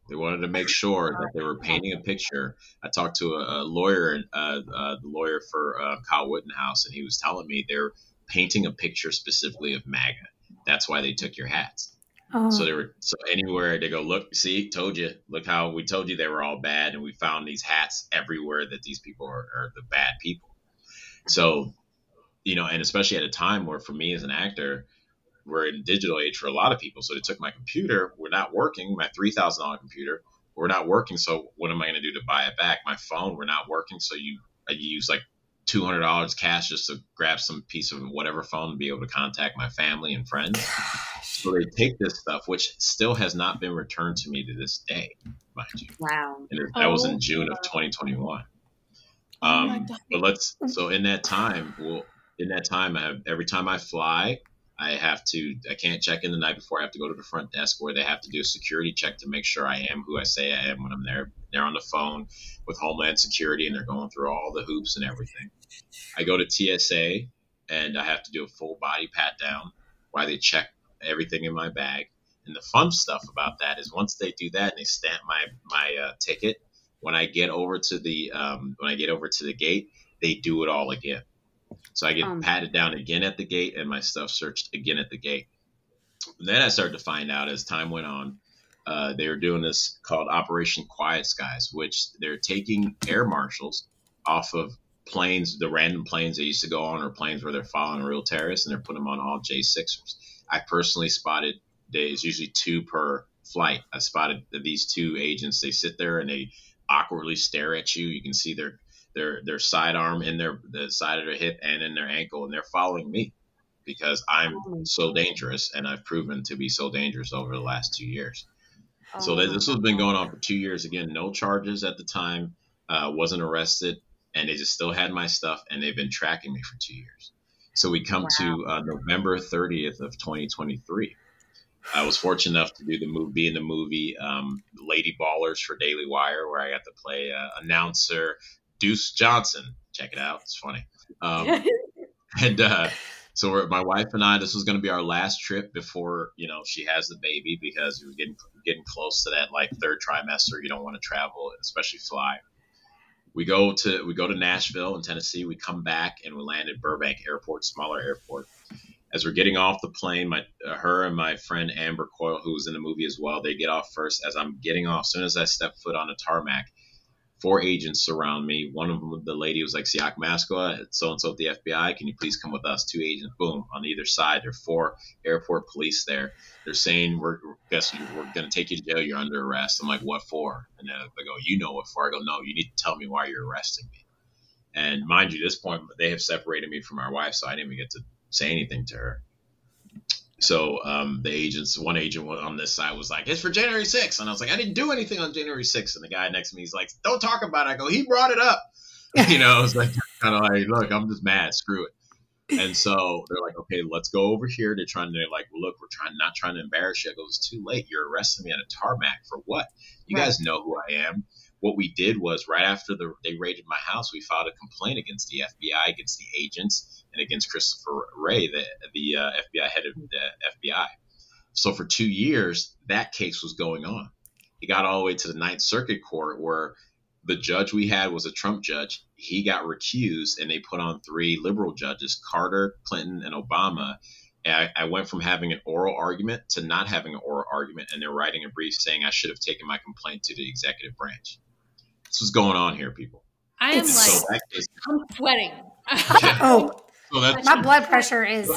that they were painting a picture. I talked to a lawyer, the lawyer for Kyle Wittenhouse, and he was telling me they're painting a picture specifically of MAGA. That's why they took your hats. Oh. So anywhere they go, look, see, told you, look how we told you they were all bad, and we found these hats everywhere that these people are the bad people. So, and especially at a time where for me as an actor, we're in digital age for a lot of people. So they took my computer. We're not working. My $3,000 computer. We're not working. So what am I going to do to buy it back? My phone. We're not working. So I use like $200 cash just to grab some piece of whatever phone and be able to contact my family and friends. So they take this stuff, which still has not been returned to me to this day, mind you. Wow. And that was in June of 2021. So in that time, every time I fly, I can't check in the night before. I have to go to the front desk where they have to do a security check to make sure I am who I say I am when I'm there. They're on the phone with Homeland Security, and they're going through all the hoops and everything. I go to TSA, and I have to do a full body pat down while they check everything in my bag. And the fun stuff about that is once they do that and they stamp my ticket, when I get over to the gate, they do it all again. So I get patted down again at the gate and my stuff searched again at the gate. And then I started to find out as time went on, they were doing this called Operation Quiet Skies, which they're taking air marshals off of planes, the random planes they used to go on, or planes where they're following real terrorists, and they're putting them on all J6ers. I personally spotted, there's usually 2 per flight. I spotted these 2 agents. They sit there and they awkwardly stare at you. You can see their sidearm in the side of their hip and in their ankle, and they're following me because I'm so dangerous, and I've proven to be so dangerous over the last 2 years. So this has been going on for 2 years. Again, no charges at the time, wasn't arrested, and they just still had my stuff, and they've been tracking me for 2 years. So we come to November 30th of 2023. I was fortunate enough to be in the movie Lady Ballers for Daily Wire, where I got to play announcer Deuce Johnson. Check it out. It's funny. So my wife and I, this was going to be our last trip before, she has the baby, because we were getting close to that like 3rd trimester. You don't want to travel, especially fly. We go to Nashville in Tennessee. We come back and we land at Burbank Airport, smaller airport. As we're getting off the plane, her and my friend Amber Coyle, who was in the movie as well, they get off first. As I'm getting off, as soon as I step foot on the tarmac, 4 agents surround me. One of them, the lady was like, Siak Mascoa, so-and-so at the FBI. Can you please come with us? 2 agents, boom, on either side. There are 4 airport police there. They're saying, we're going to take you to jail. You're under arrest. I'm like, what for? And then they go, you know what for? I go, no, you need to tell me why you're arresting me. And mind you, at this point, they have separated me from our wife, so I didn't even get to say anything to her. So one agent on this side was like, it's for January 6th. And I was like, I didn't do anything on January 6th. And the guy next to me, he's like, don't talk about it. I go, he brought it up. I was like, kind of like, look, I'm just mad. Screw it. And so they're like, okay, let's go over here. They're like, well, look, we're not trying to embarrass you. I go, it's too late. You're arresting me at a tarmac for what? You guys know who I am. What we did was right after they raided my house, we filed a complaint against the FBI, against the agents, and against Christopher Wray, the FBI head of the FBI. So for 2 years, that case was going on. It got all the way to the Ninth Circuit Court, where the judge we had was a Trump judge. He got recused, and they put on 3 liberal judges, Carter, Clinton, and Obama. And I went from having an oral argument to not having an oral argument, and they're writing a brief saying I should have taken my complaint to the executive branch. This is going on here, people. I am I'm sweating. Oh, so my blood pressure is.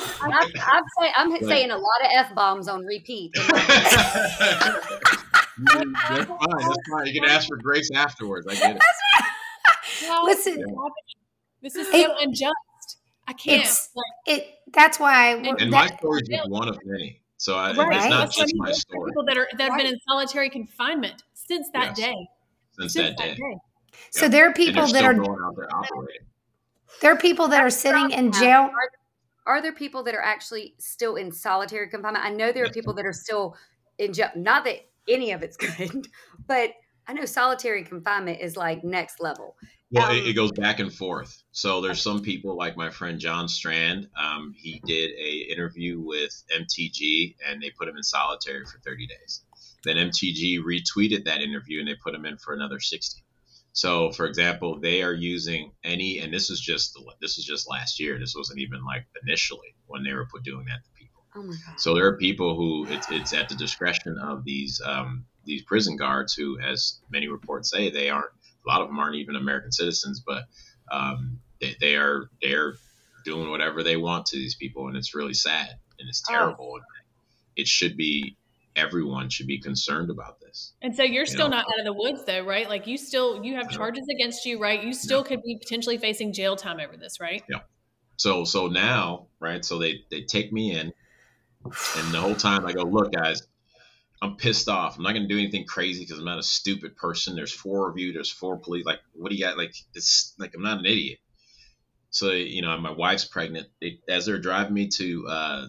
I'm saying a lot of F-bombs on repeat. That's fine. That's fine. You can ask for grace afterwards. I get it. Listen, this is so unjust. I can't. That's why. And my story is just one of many. So it's not just my story. People that have been in solitary confinement since that day. Since that day. So there are people that are going out there operating. There are people that are sitting in jail. Are there people that are actually still in solitary confinement? I know there are people that are still in jail. Not that any of it's good, but I know solitary confinement is like next level. Well, it goes back and forth. So there's some people like my friend John Strand. He did a interview with MTG, and they put him in solitary for 30 days. Then MTG retweeted that interview, and they put him in for another 60. So, for example, they are using and this is just last year. This wasn't even like initially when they were doing that to people. Oh my God. So there are people who it's at the discretion of these prison guards who, as many reports say, a lot of them aren't even American citizens, but they're doing whatever they want to these people, and it's really sad and it's terrible. It should be. Everyone should be concerned about this. And so you're still not out of the woods though, right? Like you have charges against you, right? You still could be potentially facing jail time over this, right? Yeah. So now, right? So they take me in, and the whole time I go, look, guys, I'm pissed off. I'm not going to do anything crazy because I'm not a stupid person. There's 4 of you. There's 4 police. Like, what do you got? Like, it's like, I'm not an idiot. So, my wife's pregnant. As they're driving me to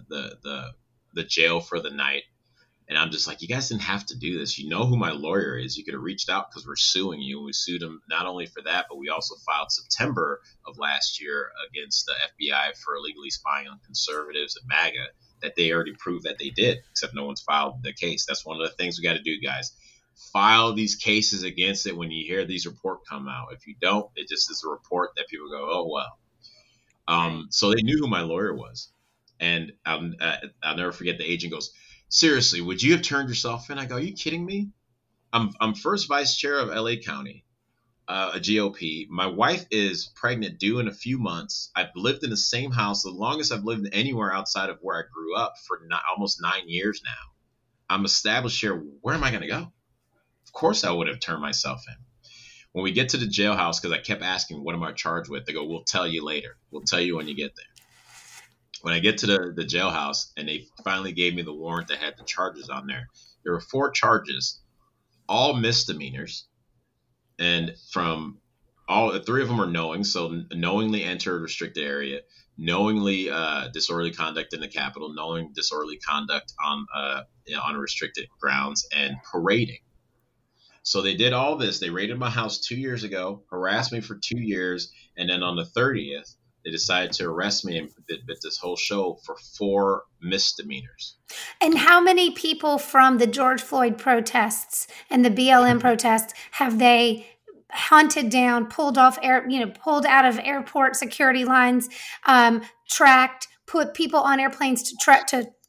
the jail for the night, and I'm just like, you guys didn't have to do this. You know who my lawyer is. You could have reached out because we're suing you. We sued him not only for that, but we also filed September of last year against the FBI for illegally spying on conservatives and MAGA, that they already proved that they did, except no one's filed the case. That's one of the things we got to do, guys. File these cases against it when you hear these reports come out. If you don't, it just is a report that people go, oh, well. So they knew who my lawyer was. And I'll never forget, the agent goes, seriously, would you have turned yourself in? I go, are you kidding me? I'm first vice chair of LA County, a GOP. My wife is pregnant, due in a few months. I've lived in the same house the longest I've lived anywhere outside of where I grew up for almost 9 years now. I'm established here. Where am I going to go? Of course I would have turned myself in. When we get to the jailhouse, because I kept asking, what am I charged with? They go, we'll tell you later. We'll tell you when you get there. When I get to the jailhouse and they finally gave me the warrant that had the charges on there, there were 4 charges, all misdemeanors. And from all 3 of them are knowing. So knowingly enter a restricted area, knowingly disorderly conduct in the Capitol, knowing disorderly conduct on restricted grounds, and parading. So they did all this. They raided my house 2 years ago, harassed me for 2 years. And then on the 30th, they decided to arrest me and did this whole show for 4 misdemeanors. And how many people from the George Floyd protests and the BLM protests have they hunted down, pulled out of airport security lines, tracked, put people on airplanes to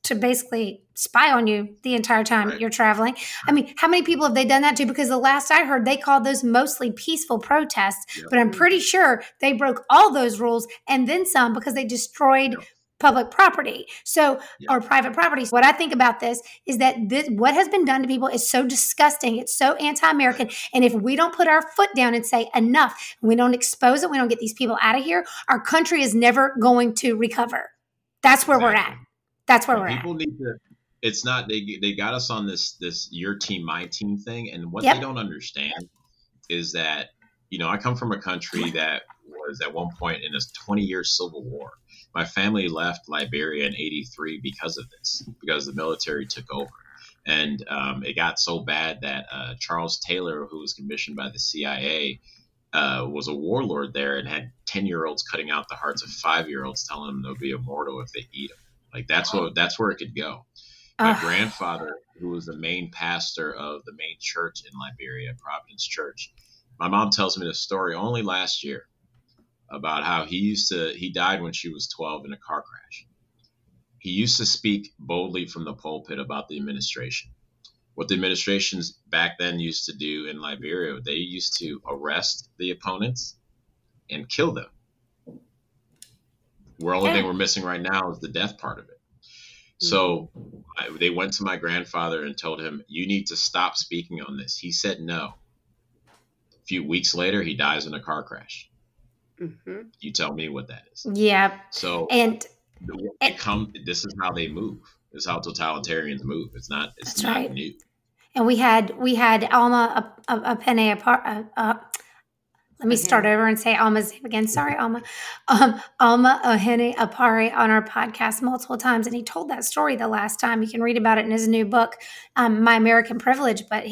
to basically spy on you the entire time you're traveling. I mean, how many people have they done that to? Because the last I heard, they called those mostly peaceful protests, but I'm pretty sure they broke all those rules and then some because they destroyed public property. So, or private property. So what I think about this is that what has been done to people is so disgusting. It's so anti-American. And if we don't put our foot down and say enough, we don't expose it, we don't get these people out of here, our country is never going to recover. That's where we're at. That's where we're at. People need to, it's not, they got us on this your team, my team thing. And what they don't understand is that, I come from a country that was at one point in this 20-year civil war. My family left Liberia in 1983 because of this, because the military took over. And it got so bad that Charles Taylor, who was commissioned by the CIA, was a warlord there and had 10-year-olds cutting out the hearts of 5-year-olds, telling them they'll be immortal if they eat them. Like that's where it could go. My grandfather, who was the main pastor of the main church in Liberia, Providence Church, my mom tells me this story only last year about how he died when she was 12 in a car crash. He used to speak boldly from the pulpit about the administration. What the administrations back then used to do in Liberia, they used to arrest the opponents and kill them. The only thing we're missing right now is the death part of it. So they went to my grandfather and told him, you need to stop speaking on this. He said no. A few weeks later, he dies in a car crash. Mm-hmm. You tell me what that is. Yeah. So this is how they move. This is how totalitarians move. It's not new. And we had Alma Apene. Let me start over and say Alma's name again. Sorry, Alma. Alma Ahene Apare on our podcast multiple times, and he told that story the last time. You can read about it in his new book, My American Privilege. But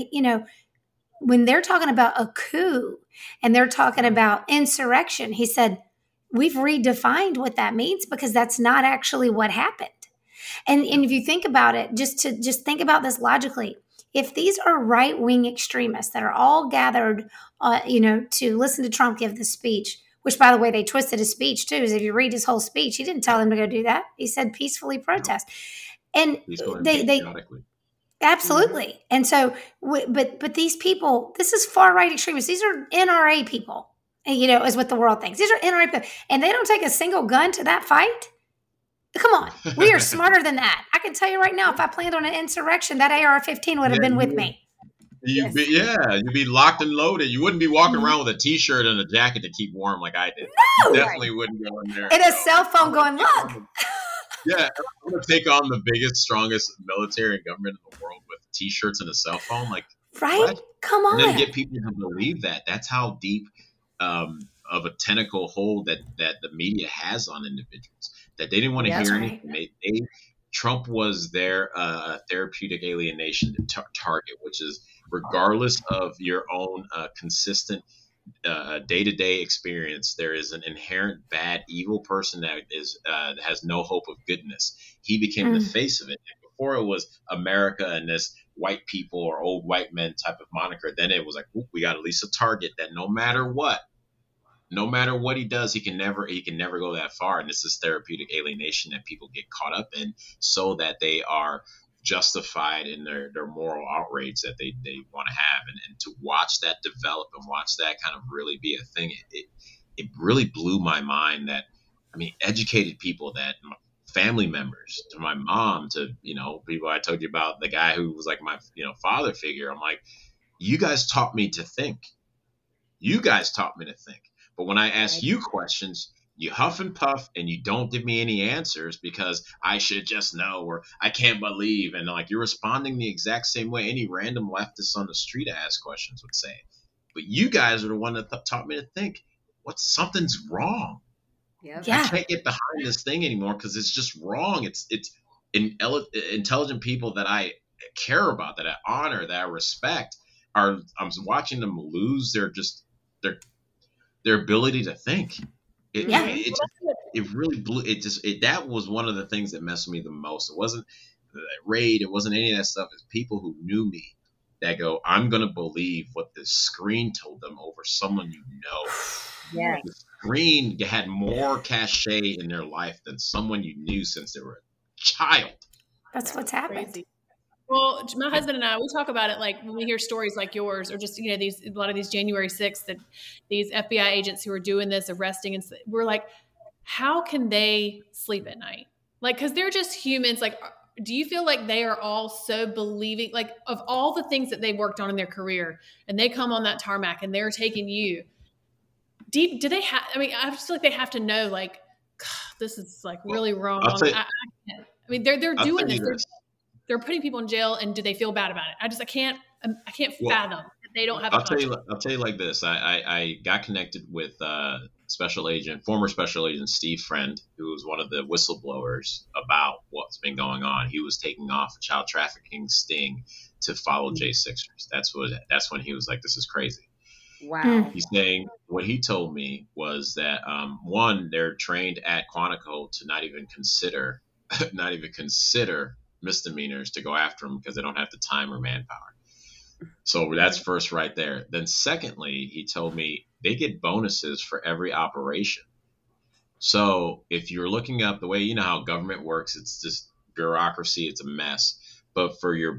when they're talking about a coup and they're talking about insurrection, he said, we've redefined what that means because that's not actually what happened. And if you think about it, just think about this logically. If these are right-wing extremists that are all gathered, to listen to Trump give the speech, which, by the way, they twisted his speech, too. Is if you read his whole speech, he didn't tell them to go do that. He said peacefully protest. And they absolutely. And so, but these people, this is far-right extremists. These are NRA people, is what the world thinks. These are NRA people. And they don't take a single gun to that fight. Come on. We are smarter than that. I can tell you right now, if I planned on an insurrection, that AR-15 would have been with me. You'd be locked and loaded. You wouldn't be walking around with a T-shirt and a jacket to keep warm like I did. No. You definitely wouldn't go in there. And a cell phone going, look. Yeah, I'm going to take on the biggest, strongest military and government in the world with T-shirts and a cell phone. Like, right? What? Come on. And then get people to believe that. That's how deep of a tentacle hold that the media has on individuals. That they didn't want to hear anything. Trump was their therapeutic alienation target, which is regardless of your own consistent day-to-day experience, there is an inherent bad, evil person that has no hope of goodness. He became the face of it. And before it was America and this white people or old white men type of moniker. Then it was like, we got at least a target that no matter what he does, he can never go that far. And this is therapeutic alienation that people get caught up in so that they are justified in their moral outrage that they want to have. And to watch that develop and watch that kind of really be a thing, it really blew my mind that, educated people, that family members, to my mom, to, people I told you about, the guy who was like my, father figure. I'm like, you guys taught me to think. But when I ask you questions, you huff and puff and you don't give me any answers because I should just know, or I can't believe. And like, you're responding the exact same way any random leftist on the street I ask questions would say. But you guys are the one that taught me to think, something's wrong. Yep. Yeah. I can't get behind this thing anymore because it's just wrong. It's intelligent people that I care about, that I honor, that I respect. I'm watching them lose their ability to think. It really blew. That was one of the things that messed with me the most. It wasn't the raid. It wasn't any of that stuff. It's people who knew me that go, I'm going to believe what the screen told them over someone you know. Yeah. The screen had more cachet in their life than someone you knew since they were a child. That's what's happened. Crazy. Well, my husband and I, we talk about it like when we hear stories like yours, or just, a lot of these January 6th, that these FBI agents who are doing this, arresting, and we're like, how can they sleep at night? Like, because they're just humans. Like, do you feel like they are all so believing, like, of all the things that they worked on in their career, and they come on that tarmac and they're taking you deep? Do they have, I just feel like they have to know, like, this is like really wrong. They're doing this. They're putting people in jail, and do they feel bad about it? I can't fathom that they don't have. I'll tell you like this. I got connected with former special agent Steve Friend, who was one of the whistleblowers about what's been going on. He was taking off a child trafficking sting to follow J6ers. That's when he was like, "This is crazy." Wow. He's saying what he told me was that one, they're trained at Quantico to not even consider misdemeanors to go after them because they don't have the time or manpower. So that's first right there. Then secondly, he told me they get bonuses for every operation. So if you're looking up the way, how government works, it's just bureaucracy, it's a mess. But for your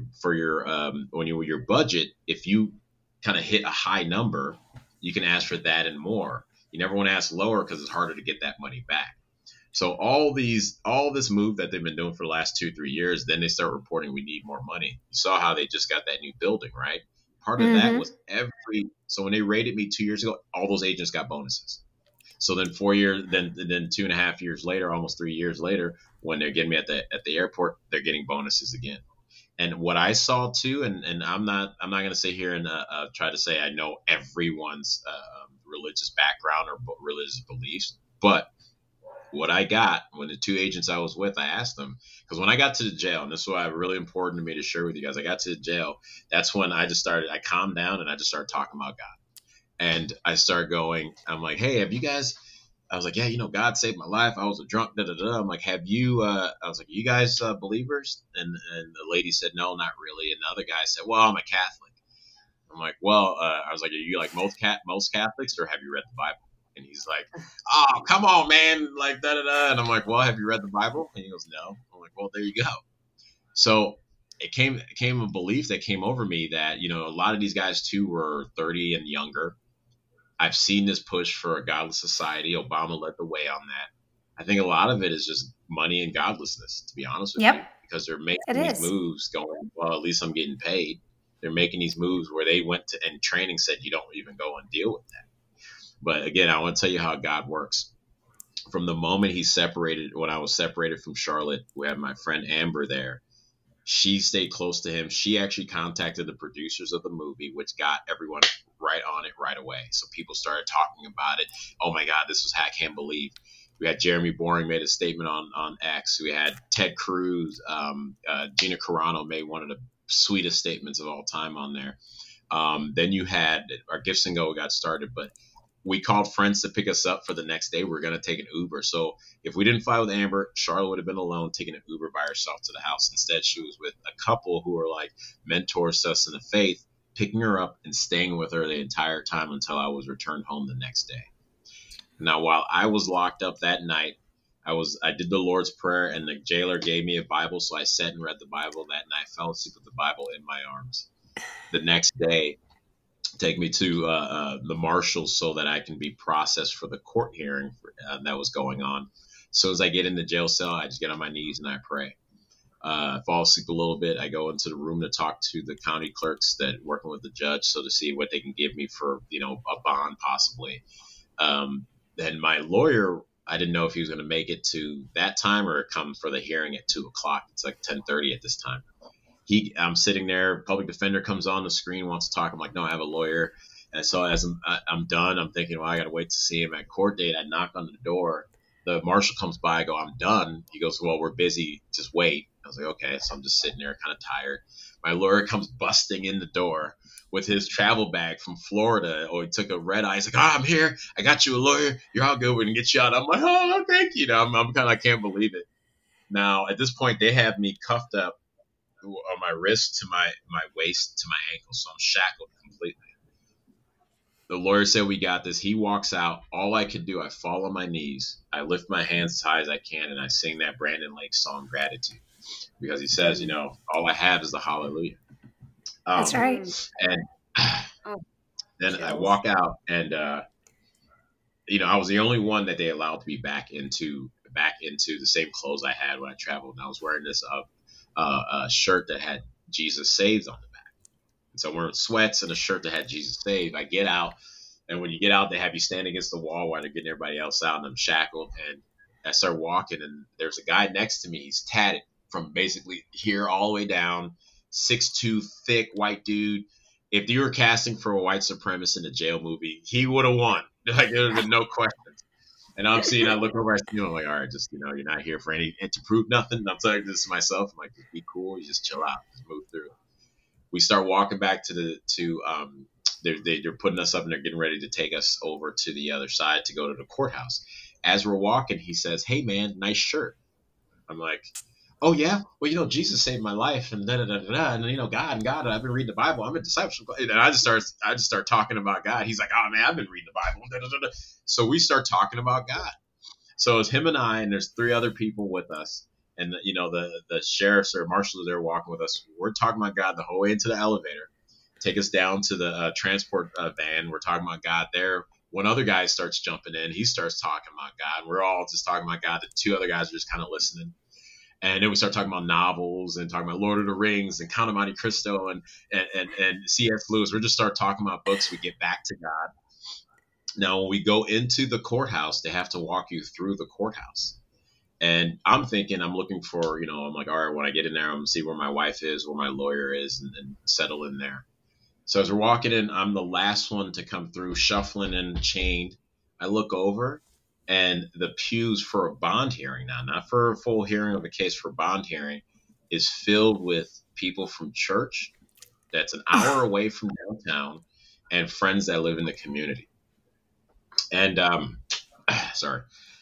budget, if you kind of hit a high number, you can ask for that and more. You never want to ask lower because it's harder to get that money back. So all this move that they've been doing for the last 2-3 years, then they start reporting we need more money. You saw how they just got that new building, right? Part of that was so when they raided me 2 years ago, all those agents got bonuses. So then 4 years, then 2.5 years later, almost 3 years later, when they're getting me at the airport, they're getting bonuses again. And what I saw too, and I'm not going to sit here and try to say I know everyone's religious background or religious beliefs, but what I got when the two agents I was with, I asked them, because when I got to the jail, and this is why it's really important to me to share with you guys, I got to the jail, that's when I calmed down and I just started talking about God. And I started going, I'm like, hey, have you guys, I was like, yeah, God saved my life. I was a drunk, I'm like, have you, I was like, you guys believers? And the lady said, no, not really. And the other guy said, well, I'm a Catholic. I'm like, well, I was like, are you like most Catholics, or have you read the Bible? And he's like, oh, come on, man, like da-da-da. And I'm like, well, have you read the Bible? And he goes, no. I'm like, well, there you go. So it came a belief that came over me that, a lot of these guys too were 30 and younger. I've seen this push for a godless society. Obama led the way on that. I think a lot of it is just money and godlessness, to be honest with you, because they're making these moves going, well, at least I'm getting paid. They're making these moves where they went to, and training said you don't even go and deal with that. But again, I want to tell you how God works. From the moment when I was separated from Charlotte, we had my friend Amber there. She stayed close to him. She actually contacted the producers of the movie, which got everyone right on it right away. So people started talking about it. Oh my God, I can't believe. We had Jeremy Boring made a statement on X. We had Ted Cruz, Gina Carano made one of the sweetest statements of all time on there. Then you had our Gifts and Go got started, but we called friends to pick us up for the next day. We were going to take an Uber. So if we didn't fly with Amber, Charlotte would have been alone taking an Uber by herself to the house. Instead, she was with a couple who were like mentors to us in the faith, picking her up and staying with her the entire time until I was returned home the next day. Now, while I was locked up that night, I did the Lord's Prayer, and the jailer gave me a Bible. So I sat and read the Bible that night, fell asleep with the Bible in my arms. The next day, take me to the marshals so that I can be processed for the court hearing that was going on. So as I get in the jail cell, I just get on my knees and I pray. I fall asleep a little bit. I go into the room to talk to the county clerks that working with the judge, so to see what they can give me for, a bond possibly. Then my lawyer, I didn't know if he was going to make it to that time or come for the hearing at 2:00. It's like 10:30 at this time. I'm sitting there, public defender comes on the screen, wants to talk. I'm like, no, I have a lawyer. And so as I'm done, I'm thinking, well, I got to wait to see him at court date. I knock on the door. The marshal comes by. I go, I'm done. He goes, well, we're busy. Just wait. I was like, okay. So I'm just sitting there kind of tired. My lawyer comes busting in the door with his travel bag from Florida. Oh, he took a red eye. He's like, I'm here. I got you a lawyer. You're all good. We're going to get you out. I'm like, oh, thank you. I'm kind of, I can't believe it. Now, at this point, they have me cuffed up on my wrist to my waist to my ankle, so I'm shackled completely. The lawyer said, we got this. He walks out. All I could do, I fall on my knees, I lift my hands as high as I can, and I sing that Brandon Lake song, Gratitude. because he says, you know, all I have is the hallelujah. That's right. And then I walk out, and you know, I was the only one that they allowed to be back into the same clothes I had when I traveled. And I was wearing this shirt that had Jesus Saves on the back. And so I'm wearing sweats and a shirt that had Jesus Saved. I get out, and when you get out, they have you stand against the wall while they're getting everybody else out, and I'm shackled. And I start walking, and there's a guy next to me. He's tatted from basically here all the way down, 6'2", thick white dude. If you were casting for a white supremacist in a jail movie, he would have won. Like, there would have been no questions. And I look over, I see him, I'm like, all right, just, you know, you're not here for to prove nothing. And I'm telling this to myself. I'm like, just be cool. You just chill out. Just move through. We start walking back they're putting us up, and they're getting ready to take us over to the other side to go to the courthouse. As we're walking, he says, hey, man, nice shirt. I'm like, oh, yeah? Well, you know, Jesus saved my life, and da-da-da-da-da, and, you know, God, I've been reading the Bible. I'm a disciple. And I just start talking about God. He's like, oh, man, I've been reading the Bible. Da-da-da-da. So we start talking about God. So it's him and I, and there's 3 other people with us. And, you know, the sheriffs or marshals are walking with us. We're talking about God the whole way into the elevator. Take us down to the transport van. We're talking about God there. One other guy starts jumping in. He starts talking about God. We're all just talking about God. The 2 other guys are just kind of listening. And then we start talking about novels and talking about Lord of the Rings and Count of Monte Cristo and C.S. Lewis. We just start talking about books. We get back to God. Now, when we go into the courthouse, they have to walk you through the courthouse. And I'm looking for, you know, I'm like, all right, when I get in there, I'm going to see where my wife is, where my lawyer is, and settle in there. So as we're walking in, I'm the last one to come through, shuffling and chained. I look over, and the pews for a bond hearing now, not for a full hearing of a case, for bond hearing, is filled with people from church that's an hour away from downtown and friends that live in the community. And sorry.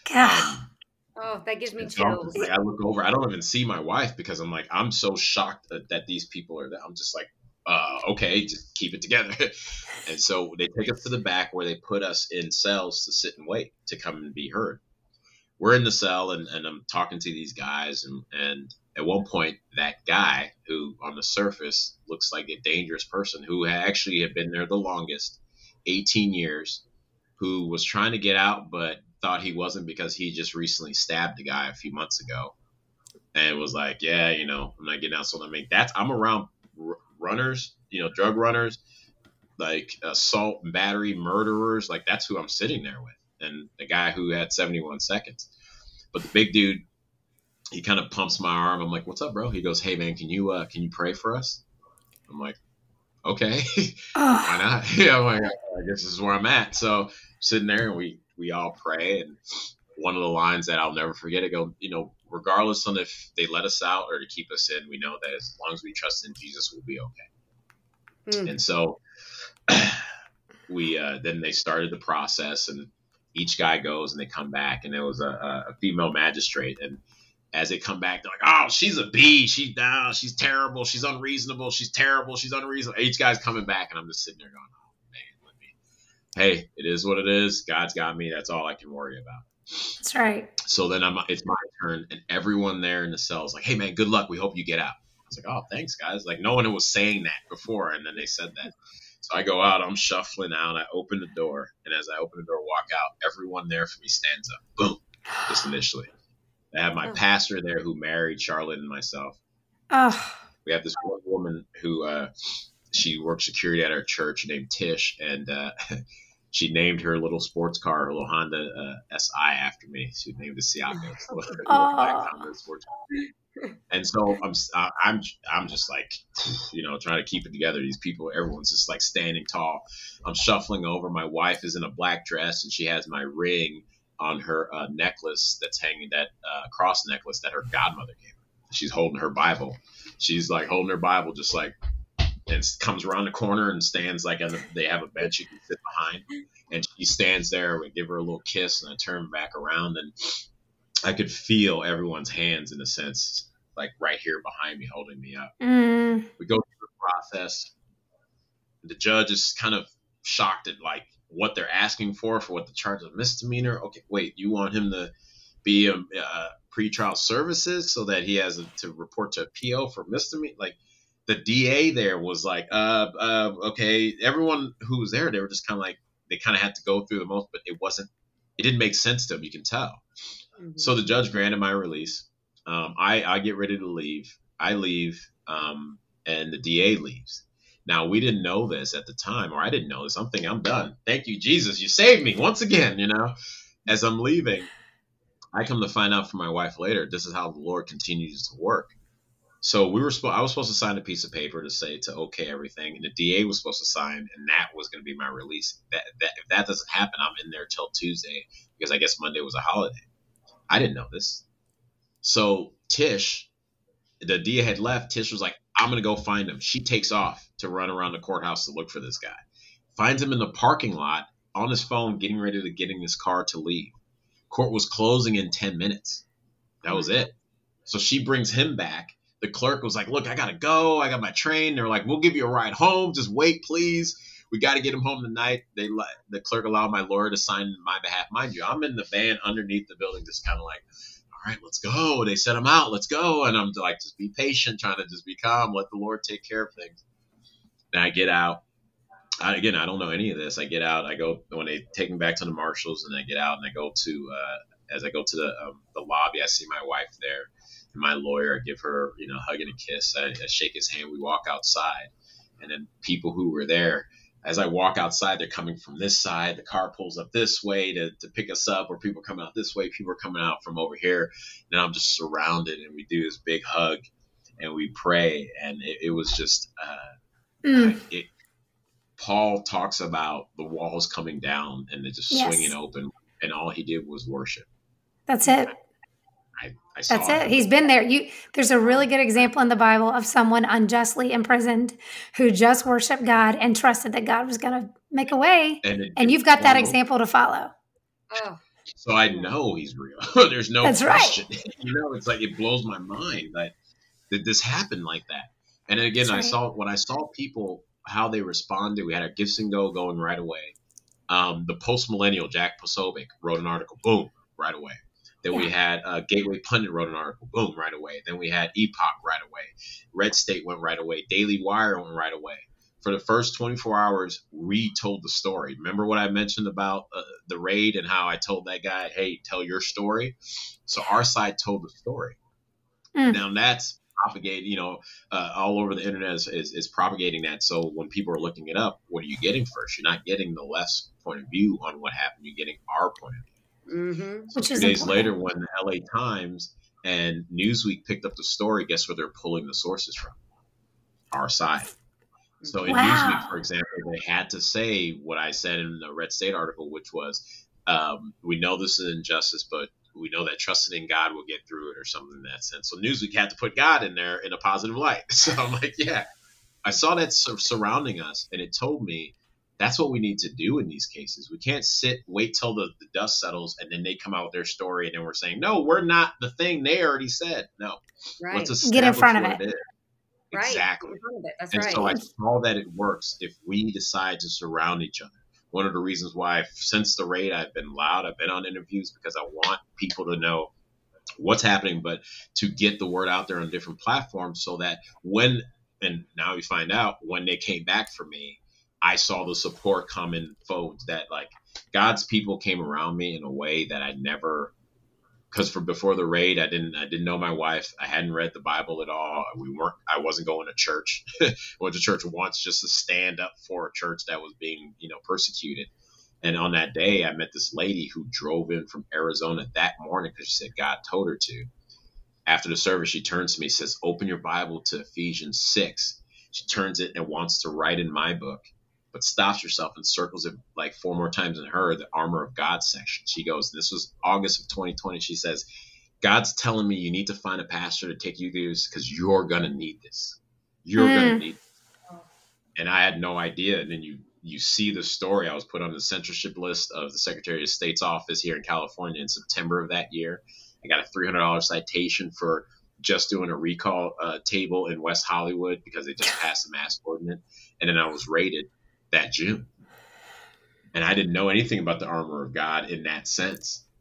Oh, that gives me chills. Like, I look over, I don't even see my wife because I'm so shocked that these people are there. I'm just like, okay, just keep it together. And so they take us to the back where they put us in cells to sit and wait to come and be heard. We're in the cell, and I'm talking to these guys. And at one point, that guy who on the surface looks like a dangerous person, who actually had been there the longest, 18 years, who was trying to get out but thought he wasn't because he just recently stabbed a guy a few months ago, and was like, yeah, you know, I'm not getting out. So I'm around runners, you know, drug runners, like assault and battery murderers. Like, that's who I'm sitting there with. And the guy who had 71 seconds. But the big dude, he kind of pumps my arm. I'm like, what's up, bro? He goes, hey, man, can you pray for us? I'm like, okay. Why not? Yeah, I'm like, I guess this is where I'm at. So sitting there, and we all pray. And one of the lines that I'll never forget, I go, you know, regardless on if they let us out or to keep us in, we know that as long as we trust in Jesus, we'll be okay. And so we then they started the process, and each guy goes and they come back, and there was a female magistrate, and as they come back, they're like, oh, she's a bee, she's terrible, she's unreasonable, she's terrible, she's unreasonable. Each guy's coming back, and I'm just sitting there going, oh man, hey, it is what it is. God's got me. That's all I can worry about. That's right. So then it's my turn, and everyone there in the cell is like, hey man, good luck, we hope you get out. I was like, oh, thanks guys. Like, no one was saying that before, and then they said that. So I go out, I'm shuffling out, I open the door, and as I open the door, walk out, everyone there for me stands up. Boom. Just initially. I have my pastor there who married Charlotte and myself. Oh. We have this one woman who she works security at our church named Tish, and she named her little sports car, her little Honda SI, after me. She named it Siaco. And so I'm just like, you know, trying to keep it together. These people, everyone's just like standing tall. I'm shuffling over. My wife is in a black dress, and she has my ring on her necklace that's hanging, that cross necklace that her godmother gave her. She's holding her Bible. She's like holding her Bible, just like, and comes around the corner and stands like they have a bench you can sit behind, and she stands there. We give her a little kiss, and I turn back around, and I could feel everyone's hands, in a sense, like right here behind me, holding me up. We go through the process. The judge is kind of shocked at like what they're asking for what the charge of misdemeanor. Okay, wait, you want him to be a pretrial services so that he has to report to a PO for misdemeanor. Like the DA there was like, okay, everyone who was there, they were just kind of like, they kind of had to go through the most, but it didn't make sense to them. You can tell. Mm-hmm. So the judge granted my release. I get ready to leave. I leave, and the DA leaves. Now, we didn't know this at the time, or I didn't know this. I'm thinking, I'm done. Thank you, Jesus. You saved me once again, As I'm leaving, I come to find out from my wife later, this is how the Lord continues to work. So I was supposed to sign a piece of paper to say to okay everything, and the DA was supposed to sign, and that was going to be my release. That if that doesn't happen, I'm in there till Tuesday, because I guess Monday was a holiday. I didn't know this. So Tish, the DA had left. Tish was like, I'm going to go find him. She takes off to run around the courthouse to look for this guy. Finds him in the parking lot on his phone, getting ready to get in his car to leave. Court was closing in 10 minutes. That was it. So she brings him back. The clerk was like, look, I got to go. I got my train. They're like, we'll give you a ride home. Just wait, please. We got to get him home tonight. The clerk allowed my lawyer to sign on my behalf. Mind you, I'm in the van underneath the building, just kind of like, all right, let's go. They set him out. Let's go. And I'm like, just be patient, trying to just be calm. Let the Lord take care of things. And I get out. I don't know any of this. I get out. I go when they take me back to the marshals, and I get out and I go to as I go to the lobby. I see my wife there and my lawyer. I give her a hug and a kiss. I shake his hand. We walk outside, and then people who were there. As I walk outside, they're coming from this side. The car pulls up this way to pick us up, or people come out this way. People are coming out from over here. And I'm just surrounded, and we do this big hug, and we pray. And it was just Paul talks about the walls coming down and they're just swinging open, and all he did was worship. That's it. I saw That's it. He's been there. There's a really good example in the Bible of someone unjustly imprisoned who just worshiped God and trusted that God was going to make a way. And you've got that example to follow. Oh. So I know he's real. There's no That's question. Right. It's like it blows my mind that this happened like that. And then again, That's right. when I saw people, how they responded, we had our Gifts and Go going right away. The post-millennial Jack Posobiec wrote an article, boom, right away. Then we had Gateway Pundit wrote an article, boom, right away. Then we had Epoch right away. Red State went right away. Daily Wire went right away. For the first 24 hours, we told the story. Remember what I mentioned about the raid and how I told that guy, hey, tell your story? So our side told the story. Now that's propagated, all over the internet is propagating that. So when people are looking it up, what are you getting first? You're not getting the left's point of view on what happened. You're getting our point of view. Mm-hmm. So 2 days later, when the LA Times and Newsweek picked up the story, guess where they're pulling the sources from? Our side. So in Newsweek, for example, they had to say what I said in the Red State article, which was, we know this is injustice, but we know that trusting in God will get through it, or something in that sense. So Newsweek had to put God in there in a positive light. So I'm like, yeah, I saw that surrounding us, and it told me that's what we need to do in these cases. We can't wait till the dust settles, and then they come out with their story, and then we're saying, no, we're not the thing they already said. No, right. Let's establish get in front of what it. is. Right. Exactly. That's and right. so I saw that it works if we decide to surround each other. One of the reasons why since the raid, I've been loud. I've been on interviews because I want people to know what's happening, but to get the word out there on different platforms so that and now we find out when they came back for me, I saw the support come in folks that like God's people came around me in a way that I never, because before the raid, I didn't know my wife. I hadn't read the Bible at all. I wasn't going to church. I went to church once just to stand up for a church that was being, persecuted. And on that day, I met this lady who drove in from Arizona that morning because she said God told her to. After the service, she turns to me and says, open your Bible to Ephesians 6. She turns it and wants to write in my book, but stops herself and circles it like 4 more times in the armor of God section. She goes, this was August of 2020. She says, God's telling me you need to find a pastor to take you through this because you're going to need this. You're going to need this. And I had no idea. And then you see the story. I was put on the censorship list of the Secretary of State's office here in California in September of that year. I got a $300 citation for just doing a recall table in West Hollywood because they just passed a mask ordinance. And then I was raided that June. And I didn't know anything about the armor of God in that sense.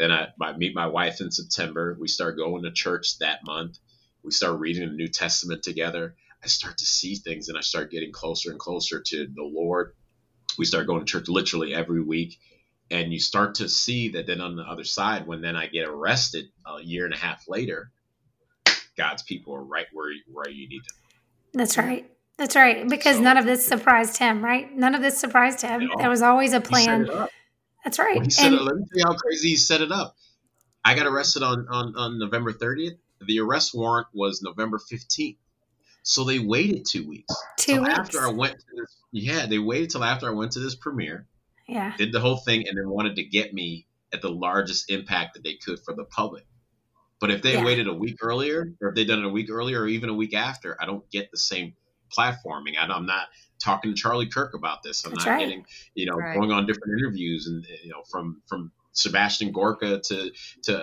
Then I meet my wife in September. We start going to church that month. We start reading the New Testament together. I start to see things, and I start getting closer and closer to the Lord. We start going to church literally every week. And you start to see that then on the other side, when then I get arrested a year and a half later, God's people are right where you need them. That's right. That's right. Because none of this surprised him, right? None of this surprised him. There was always a plan. That's right. Well, let me tell you how crazy he set it up. I got arrested on November 30th. The arrest warrant was November 15th. So they waited 2 weeks. 2 weeks. After I went to this, they waited till after I went to this premiere. Yeah. Did the whole thing and then wanted to get me at the largest impact that they could for the public. But if they waited a week earlier, or if they'd done it a week earlier or even a week after, I don't get the same platforming. I'm not talking to Charlie Kirk about this. I'm not getting, going on different interviews and, from Sebastian Gorka to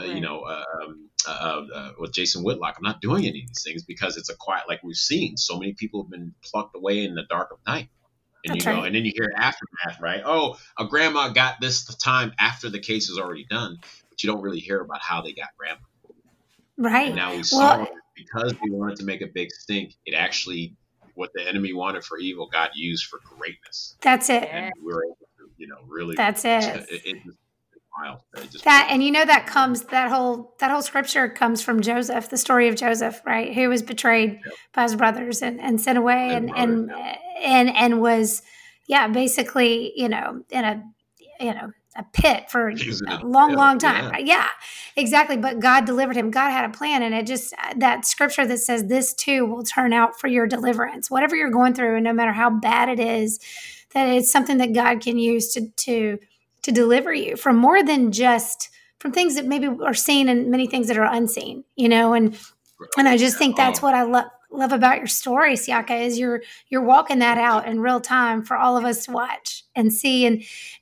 with Jason Whitlock. I'm not doing any of these things because it's a quiet, like we've seen. So many people have been plucked away in the dark of night. And and then you hear aftermath, right? Oh, a grandma got this time after the case is already done, but you don't really hear about how they got grandma. Right. And now we saw because we wanted to make a big stink, it actually, what the enemy wanted for evil, God used for greatness. That's it. And we were able to, really. That's it. It's wild. That whole scripture comes from Joseph, the story of Joseph, right? Who was betrayed by his brothers and sent away and was, basically, in a pit for a long time. Right? Yeah, exactly. But God delivered him. God had a plan. And it just, that scripture that says this too will turn out for your deliverance, whatever you're going through. And no matter how bad it is, that it's something that God can use to deliver you from more than just from things that maybe are seen and many things that are unseen, and I just think that's what I love about your story, Siaka, is you're walking that out in real time for all of us to watch and see. And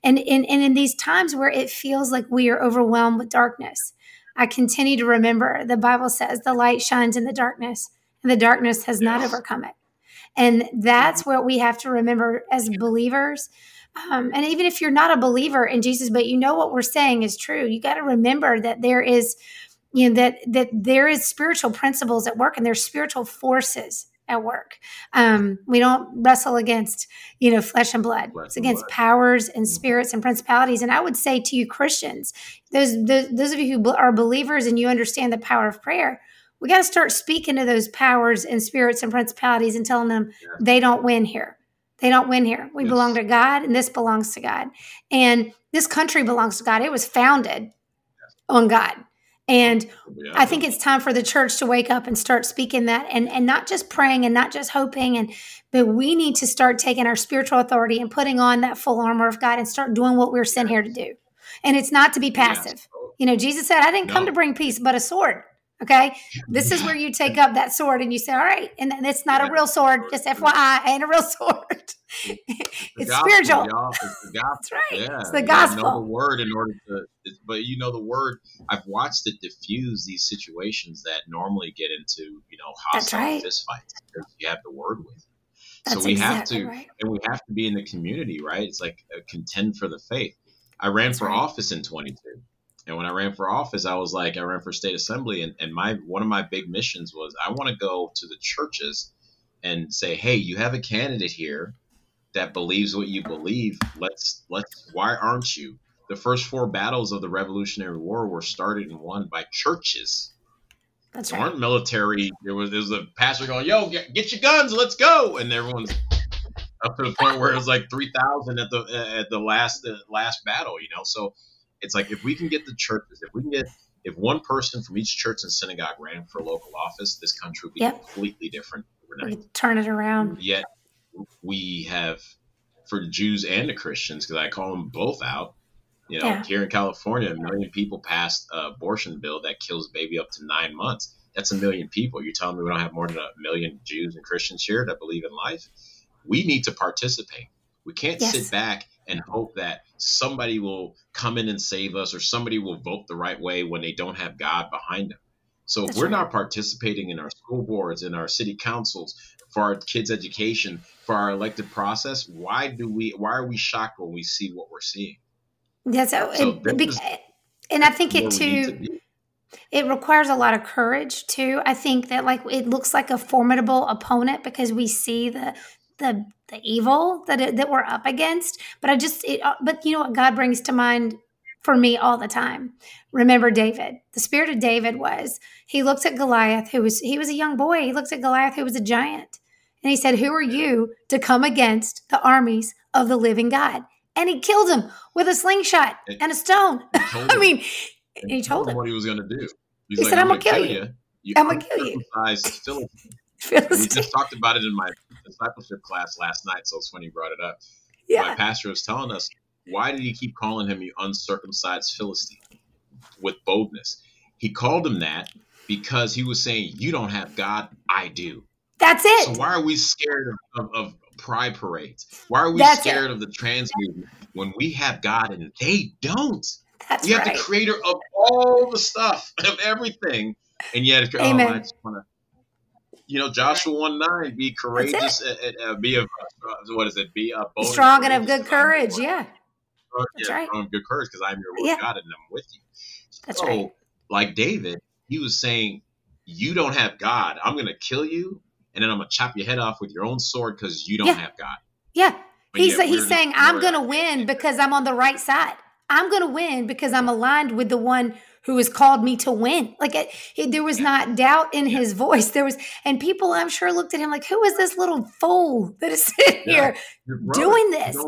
in these times where it feels like we are overwhelmed with darkness, I continue to remember the Bible says the light shines in the darkness and the darkness has not overcome it. And that's what we have to remember as believers. And even if you're not a believer in Jesus, but what we're saying is true, you got to remember that there is, that there is spiritual principles at work and there's spiritual forces at work. We don't wrestle against, flesh and blood. It's against powers and spirits and principalities. And I would say to you Christians, those of you who are believers and you understand the power of prayer, we got to start speaking to those powers and spirits and principalities and telling them they don't win here. They don't win here. We belong to God, and this belongs to God. And this country belongs to God. It was founded on God. And I think it's time for the church to wake up and start speaking that and not just praying and not just hoping, but we need to start taking our spiritual authority and putting on that full armor of God and start doing what we're sent here to do. And it's not to be passive. Jesus said, I didn't come to bring peace, but a sword. Okay, this is where you take up that sword and you say, all right, and it's not a real sword, just FYI, ain't a real sword. It's gospel, spiritual. Y'all. It's the gospel. That's right. Yeah. It's the gospel. You know the word in order to, but the word, I've watched it diffuse these situations that normally get into, hostile fist fights because you have the word with it. That's so we exactly have to, right. and we have to be in the community, right? It's like a contend for the faith. I ran for office in 22. And when I ran for office, I ran for state assembly. And one of my big missions was I want to go to the churches and say, hey, you have a candidate here that believes what you believe. Why aren't you? The first 4 battles of the Revolutionary War were started and won by churches. That's They right. weren't military. There was a pastor going, yo, get your guns, let's go. And everyone's up to the point where it was like 3,000 at the last battle, So it's like if we can get the churches, if one person from each church and synagogue ran for local office, this country would be completely different overnight. Turn it around. Yet we have, for the Jews and the Christians, because I call them both out, here in California, 1 million people passed an abortion bill that kills a baby up to 9 months. That's 1 million people. You're telling me we don't have more than 1 million Jews and Christians here that believe in life? We need to participate. We can't sit back and hope that somebody will come in and save us or somebody will vote the right way when they don't have God behind them. So if we're not participating in our school boards, in our city councils, for our kids' education, for our elected process, why are we shocked when we see what we're seeing? Yeah, And I think it requires a lot of courage too. I think that like it looks like a formidable opponent because we see the evil that we're up against. But but you know what God brings to mind for me all the time. Remember David. The spirit of David he looks at Goliath, he was a young boy. He looks at Goliath, who was a giant. And he said, "Who are you to come against the armies of the living God?" And he killed him with a slingshot and a stone. I mean, he told him what he was going to do. He said, "I'm going to kill you. I'm going to kill you." We just talked about it in my discipleship class last night, so it's funny you brought it up. Yeah. My pastor was telling us, why did he keep calling him you uncircumcised Philistine with boldness? He called him that because he was saying, you don't have God, I do. That's it. So why are we scared of pride parades? Why are we scared of the trans movement when we have God and they don't? We have the creator of all the stuff, of everything. And yet, I just want to, Joshua 1:9, be courageous, be bold, strong and of good courage. Yeah. That's right. Strong and good courage because I'm your Lord God and I'm with you. That's right. Like David, he was saying, you don't have God. I'm going to kill you. And then I'm going to chop your head off with your own sword because you don't have God. Yeah. He's saying, I'm going to win because I'm on the right side. I'm going to win because I'm aligned with the one who has called me to win. Like there was not doubt in his voice. And people I'm sure looked at him like, who is this little fool that is sitting here doing this?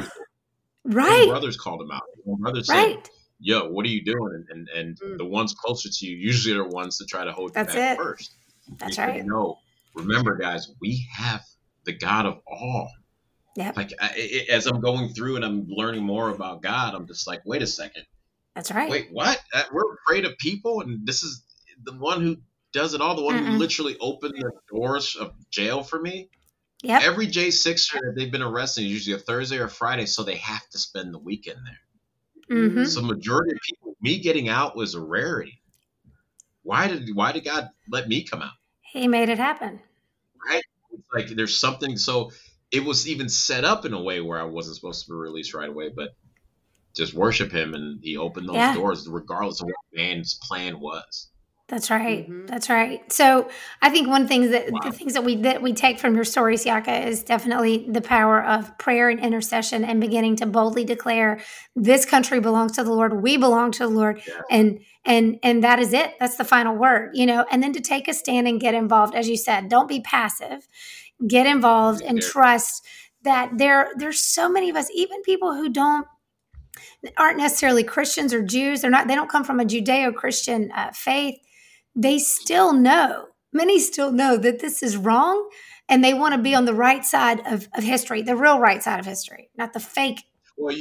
Right. Brothers called him out. Brothers said, yo, what are you doing? And the ones closer to you usually are the ones that try to hold you back first. That's right. No. Remember, guys, we have the God of all. Yeah. Like as I'm going through and I'm learning more about God, I'm just like, wait a second. That's right. Wait, what? We're afraid of people, and this is the one who does it all. The one who literally opened the doors of jail for me. Yep. Every J6er that they've been arrested is usually a Thursday or Friday, so they have to spend the weekend there. Mm-hmm. So majority of people, me getting out was a rarity. Why did God let me come out? He made it happen. Right? It's like there's something. So it was even set up in a way where I wasn't supposed to be released right away, but just worship him, and he opened those doors regardless of what man's plan was. That's right. Mm-hmm. That's right. So I think the things that we take from your story, Siaka, is definitely the power of prayer and intercession and beginning to boldly declare this country belongs to the Lord. We belong to the Lord. Yeah. And that is it. That's the final word, and then to take a stand and get involved. As you said, don't be passive, get involved and trust that there's so many of us, even people who aren't necessarily Christians or Jews. They don't come from a Judeo-Christian faith. Many still know that this is wrong, and they want to be on the right side of history, the real right side of history, not the fake. Well,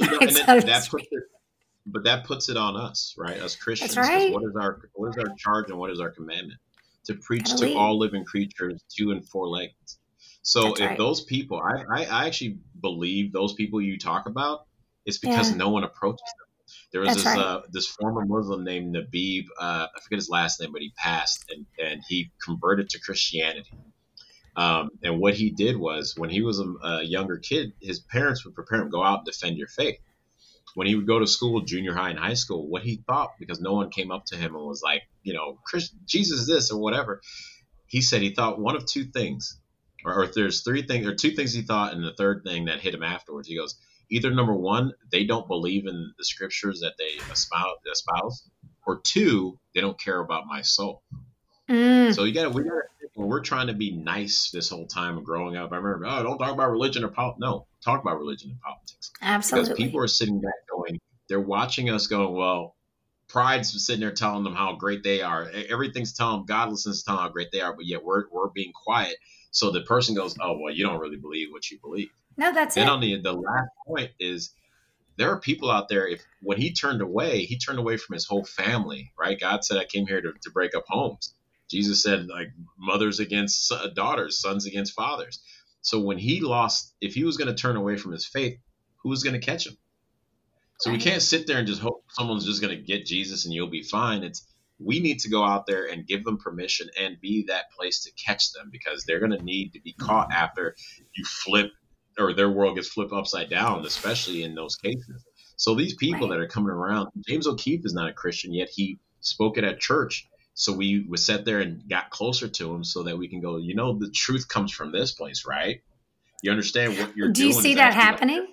but that puts it on us, right? As Christians, that's right. What is our charge and what is our commandment? To preach to all living creatures 2 and 4 legs. So if those people, I actually believe those people you talk about, it's because no one approaches them. There was this former Muslim named Nabib, I forget his last name, but he passed and he converted to Christianity. And what he did was, when he was a younger kid, his parents would prepare him, go out and defend your faith. When he would go to school, junior high and high school, what he thought, because no one came up to him and was like, Jesus is this or whatever. He said he thought one of two things, or if there's 3 things, or 2 things he thought, and the third thing that hit him afterwards. He goes, either number 1, they don't believe in the scriptures that they espouse, or 2, they don't care about my soul. So we got to, when we're trying to be nice this whole time of growing up, I remember, don't talk about religion or politics. No, talk about religion and politics. Absolutely. Because people are sitting back they're watching us going, well, pride's sitting there telling them how great they are. Everything's telling them, God listens to them how great they are, but yet we're being quiet. So the person goes, oh, well, you don't really believe what you believe. No, that's then it. On the last point is, there are people out there, when he turned away from his whole family, right? God said, I came here to break up homes. Jesus said, like, mothers against daughters, sons against fathers. So when if he was going to turn away from his faith, who was going to catch him? So we can't sit there and just hope someone's just going to get Jesus and you'll be fine. We need to go out there and give them permission and be that place to catch them, because they're going to need to be caught after you flip, or their world gets flipped upside down, especially in those cases. So these people that are coming around, James O'Keefe is not a Christian, yet he spoke it at church. So we sat there and got closer to him so that we can go, the truth comes from this place, right? You understand what you're doing. Do you see that happening?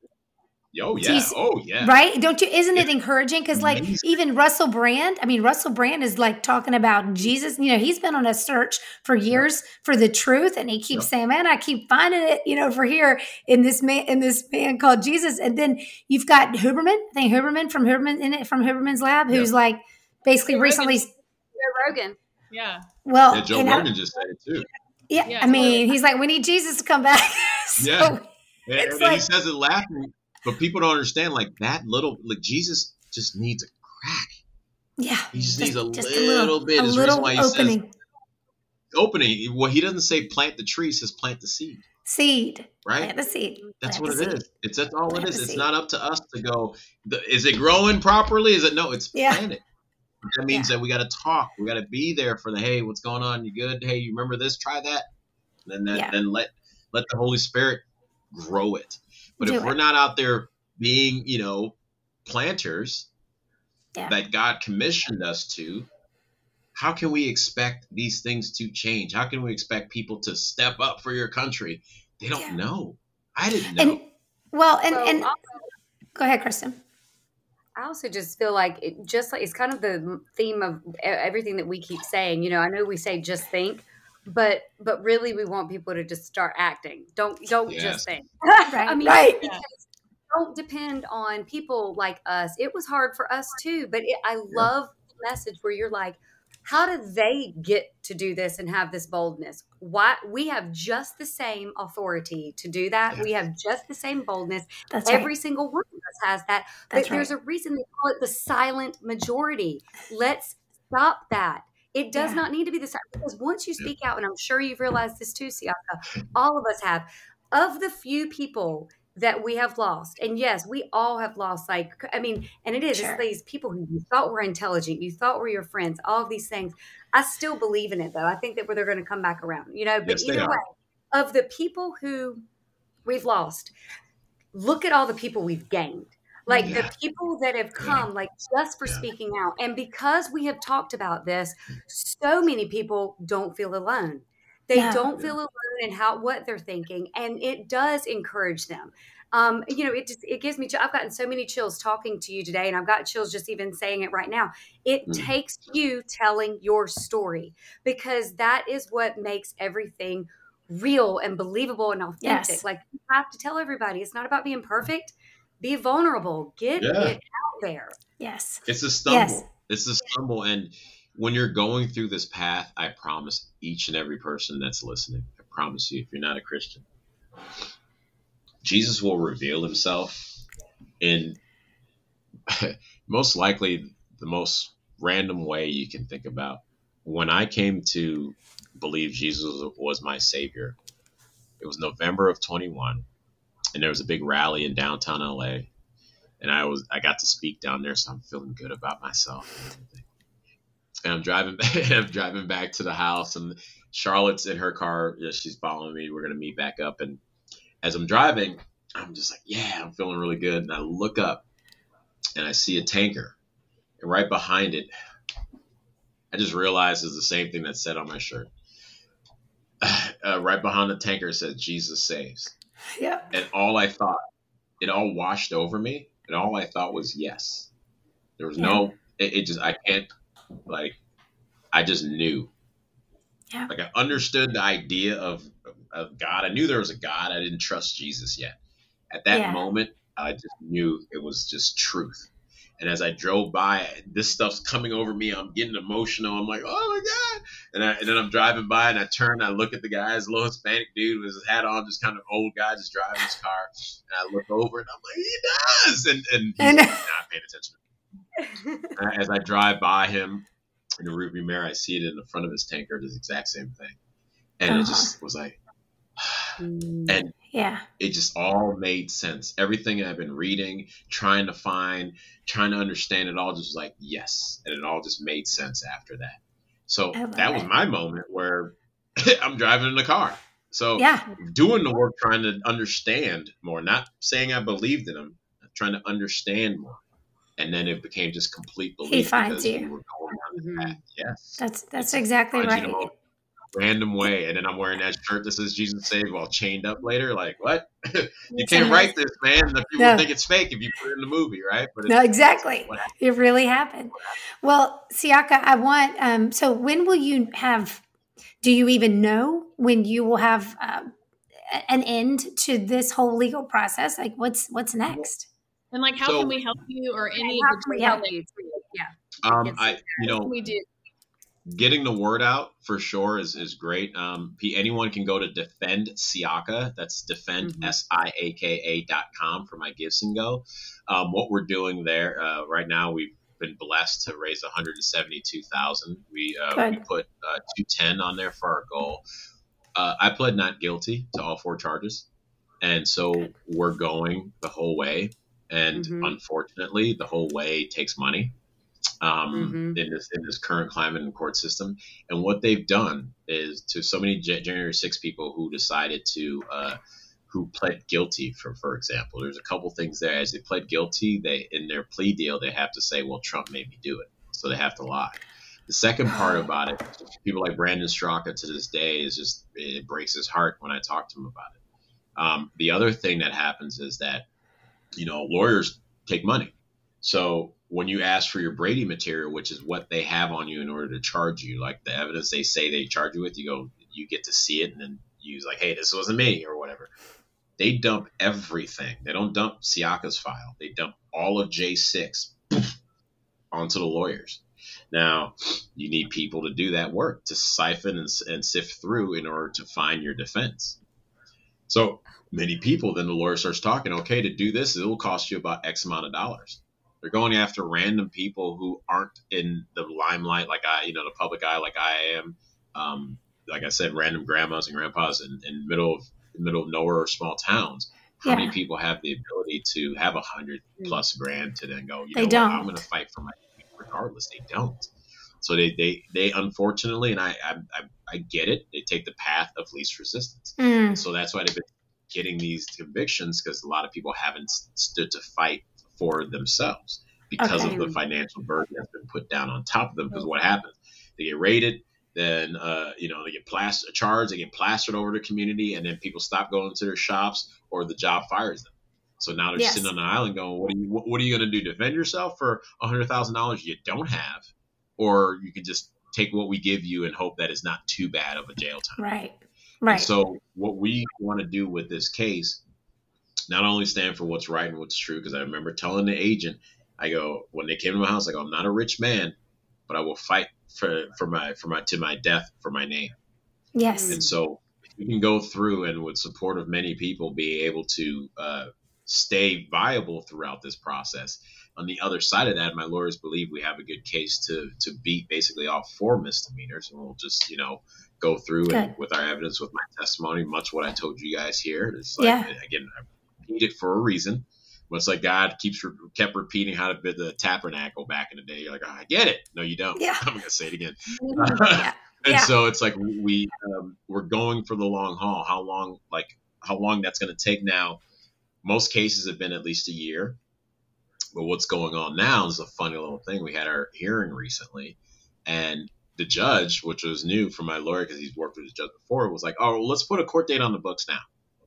Oh yeah. Right? Don't you? Isn't it encouraging? Because like even Russell Brand is like talking about Jesus. He's been on a search for years for the truth, and he keeps saying, "Man, I keep finding it, for here in this man called Jesus." And then you've got Huberman. I think Huberman from Huberman's Lab, who's like basically recently. Joe Rogan. Yeah. Well, Joe Rogan just said it too. Yeah, I mean, he's like, we need Jesus to come back. And he says it laughing. But people don't understand, like that little, like Jesus just needs a crack. Yeah. He just needs a little bit. A little opening. Opening. Well, he doesn't say plant the tree, he says plant the seed. Seed. Right? Plant the seed. That's what it is. That's all it is. It's not up to us to go, is it growing properly? No, it's planted. That means that we got to talk. We got to be there for the, hey, what's going on? You good? Hey, you remember this? Try that. And then let the Holy Spirit grow it. But if we're not out there being, planters that God commissioned us to, how can we expect these things to change? How can we expect people to step up for your country? They don't know. I didn't know. And go ahead, Kristen. I also just feel like it's kind of the theme of everything that we keep saying. I know we say just think, but really we want people to just start acting. Don't just think. Right. Don't depend on people like us. It was hard for us too, but I love the message where you're like, how do they get to do this and have this boldness? Why? We have just the same authority to do that. We have just the same boldness. Every single one of us has that. But there's a reason they call it the silent majority. Let's stop that. It does not need to be the silent, because once you speak out, and I'm sure you've realized this too, Siaka, all of us have, of the few people that we have lost. And yes, we all have lost, and it's these people who you thought were intelligent, you thought were your friends, all of these things. I still believe in it though. I think that they're going to come back around, but either way, of the people who we've lost, look at all the people we've gained. The people that have come, just for speaking out. And because we have talked about this, so many people don't feel alone. They don't feel alone in what they're thinking. And it does encourage them. It gives me, I've gotten so many chills talking to you today, and I've got chills just even saying it right now. It takes you telling your story, because that is what makes everything real and believable and authentic. You have to tell everybody. It's not about being perfect. Be vulnerable. Get it out there. Yes. It's a stumble. Yes. It's a stumble. And when you're going through this path, I promise each and every person that's listening, I promise you, if you're not a Christian, Jesus will reveal himself in most likely the most random way you can think about. When I came to believe Jesus was my savior, it was November of 21. And there was a big rally in downtown LA, and I got to speak down there, so I'm feeling good about myself. And I'm driving back to the house, and Charlotte's in her car. She's following me. We're gonna meet back up. And as I'm driving, I'm just like, I'm feeling really good. And I look up, and I see a tanker, and right behind it, I just realized it's the same thing that's said on my shirt. Right behind the tanker, it says "Jesus saves." Yeah. And all I thought, it all washed over me. And all I thought was yes. There was I just knew. Yeah. I understood the idea of God. I knew there was a God. I didn't trust Jesus yet. At that moment, I just knew it was just truth. And as I drove by, this stuff's coming over me. I'm getting emotional. I'm like, oh my God. And then I'm driving by, and I turn and I look at the guy, this little Hispanic dude with his hat on, just kind of old guy just driving his car. And I look over and I'm like, he does. And he's not paying attention. As I drive by him in the rearview mirror, I see it in the front of his tanker, the exact same thing. And it just was like, and it just all made sense. Everything I've been reading, trying to understand, it all just was like, yes. And it all just made sense after that. So that was my moment where I'm driving in the car. So doing the work, trying to understand more, not saying I believed in him, trying to understand more. And then it became just complete belief. He finds you. We were going down the path. Yes. That's exactly right. You know, random way, and then I'm wearing that shirt that says Jesus saved while chained up later. Like, what? You can't write this, man. The people think it's fake if you put it in the movie, right? But no, exactly. It really happened. Well, Siaka, I want, so when will you have, do you even know when you will have an end to this whole legal process? Like, what's next? And like, how can we help you, or any how can we help you? We do. Getting the word out for sure is great. Anyone can go to Defend Siaka. That's defend SIAKA.com for my Gifts and Go. What we're doing there right now, we've been blessed to raise $172,000. We put 210 on there for our goal. I pled not guilty to all 4 charges, and so we're going the whole way. And unfortunately, the whole way takes money. In this current climate and court system. And what they've done is, to so many January 6 people who decided to, who pled guilty, for example, there's a couple things there. As they pled guilty, in their plea deal, they have to say, well, Trump made me do it. So they have to lie. The second part about it, people like Brandon Straka to this day, is just, it breaks his heart when I talk to him about it. The other thing that happens is that, lawyers take money. So when you ask for your Brady material, which is what they have on you in order to charge you, like the evidence they say they charge you with, you get to see it, and then use like, hey, this wasn't me, or whatever. They dump everything. They don't dump Siaka's file. They dump all of J6 onto the lawyers. Now, you need people to do that work, to siphon and sift through in order to find your defense. So many people, then the lawyer starts talking, okay, to do this, it will cost you about X amount of dollars. They're going after random people who aren't in the limelight, like the public eye, like I am. Like I said, random grandmas and grandpas in middle of nowhere or small towns. How many people have the ability to have $100+ grand to then go, I'm going to fight for my regardless? They don't. So they unfortunately, and I get it, they take the path of least resistance. So that's why they've been getting these convictions, because a lot of people haven't stood to fight for themselves because of the financial burden that's been put down on top of them. Because what happens, they get raided, then they get charged, they get plastered over the community, and then people stop going to their shops, or the job fires them. So now they're sitting on an island going, what are you going to do? Defend yourself for $100,000 you don't have, or you can just take what we give you and hope that it's not too bad of a jail time. Right. And so what we want to do with this case, not only stand for what's right and what's true, because I remember telling the agent, I go, when they came to my house, I go, I'm not a rich man, but I will fight to my death for my name. Yes. And so if we can go through and with support of many people be able to stay viable throughout this process. On the other side of that, my lawyers believe we have a good case to beat basically all 4 misdemeanors, and we'll just go through and with our evidence, with my testimony, much what I told you guys here. It's like, again, I repeat it for a reason. But it's like God kept repeating how to bid the tabernacle back in the day. You're like, oh, I get it. No, you don't. Yeah. I'm going to say it again. So it's like we're going for the long haul. How long that's going to take now? Most cases have been at least a year. But what's going on now is a funny little thing. We had our hearing recently, and the judge, which was new for my lawyer because he's worked with the judge before, was like, oh, well, let's put a court date on the books now.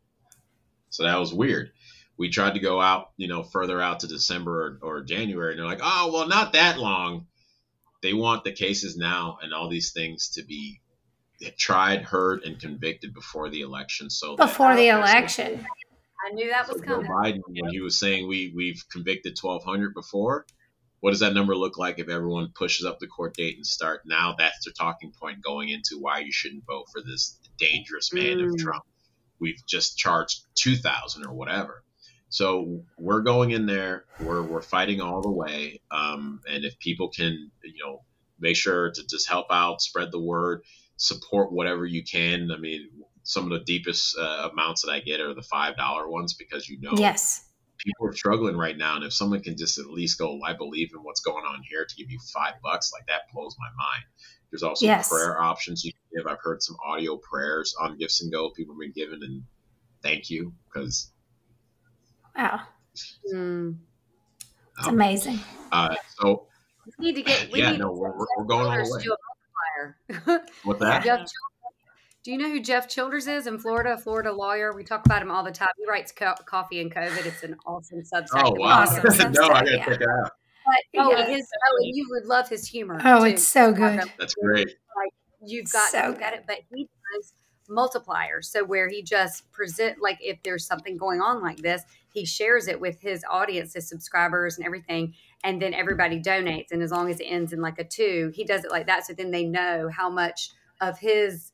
So that was weird. We tried to go out, further out to December or January, and they're like, oh, well, not that long. They want the cases now and all these things to be tried, heard, and convicted before the election. Before the election. I knew that was coming. Joe Biden, when he was saying we've convicted 1,200 before, what does that number look like if everyone pushes up the court date and start? Now that's their talking point going into why you shouldn't vote for this dangerous man of Trump. We've just charged 2,000 or whatever. So we're going in there. We're fighting all the way. And if people can, make sure to just help out, spread the word, support whatever you can. I mean, some of the deepest amounts that I get are the $5 ones, because yes, people are struggling right now. And if someone can just at least go, I believe in what's going on here, to give you $5, like that blows my mind. There's also prayer options you can give. I've heard some audio prayers on Gifts and Go people have been given, and thank you, because It's amazing. So we need to get. We're going all the way. Do a multiplier. What's that? Do you know who Jeff Childers is in Florida? Florida lawyer. We talk about him all the time. He writes Coffee and COVID. It's an awesome Substack. Oh wow! Awesome No, I gotta check it out. But you would love his humor. Oh, too. it's so good. That's great. Like you've got to look at it, but he does multipliers. So where he just present, like if there's something going on like this, he shares it with his audience, his subscribers and everything. And then everybody donates. And as long as it ends in like a 2, he does it like that. So then they know how much of his,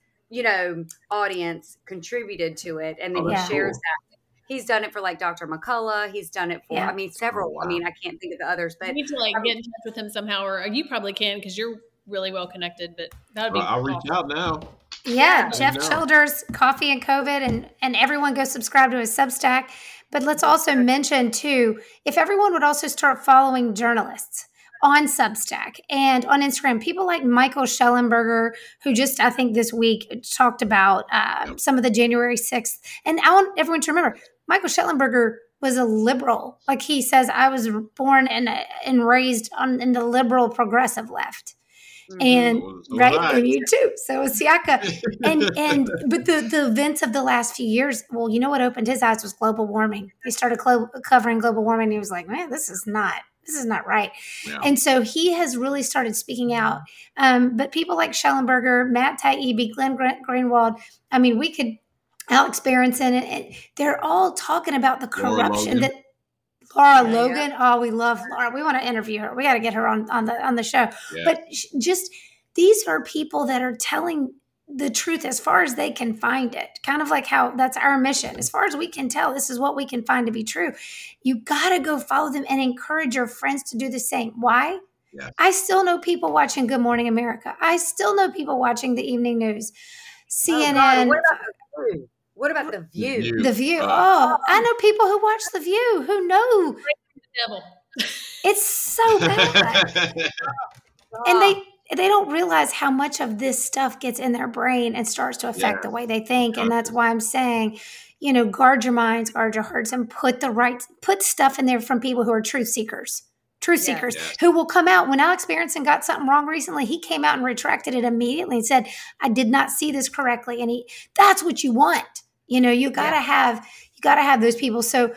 audience contributed to it. And then he shares that. He's done it for like Dr. McCullough. He's done it for, several. Wow. I mean, I can't think of the others, but you need to get in touch with him somehow, or you probably can because you're really well connected, but that would be I'll reach out now. Yeah, Jeff Childers, Coffee and COVID, and everyone go subscribe to his Substack. But let's also mention too, if everyone would also start following journalists on Substack and on Instagram, people like Michael Shellenberger, who just, I think this week talked about some of the January 6th. And I want everyone to remember, Michael Shellenberger was a liberal. Like he says, I was born and raised in the liberal progressive left. And and you too. So was Siaka. But the events of the last few years, well, you know what opened his eyes was global warming. He started covering global warming. And he was like, man, this is not right. Yeah. And so he has really started speaking out. But people like Shellenberger, Matt Taibbi, Glenn Greenwald, I mean, Alex Berenson, and they're all talking about the corruption that Laura Logan. Oh, we love Laura. We want to interview her. We got to get her on the show. Yeah. But just these are people that are telling the truth as far as they can find it. Kind of like how that's our mission. As far as we can tell, this is what we can find to be true. You got to go follow them and encourage your friends to do the same. Why? Yeah. I still know people watching Good Morning America. I still know people watching the evening news, CNN. What about The View? The View. I know people who watch The View who know. The devil. It's so bad. And they don't realize how much of this stuff gets in their brain and starts to affect the way they think. And that's why I'm saying, guard your minds, guard your hearts, and put stuff in there from people who are truth seekers who will come out. When Alex Berenson got something wrong recently, he came out and retracted it immediately and said, I did not see this correctly. And that's what you want. You gotta have those people. So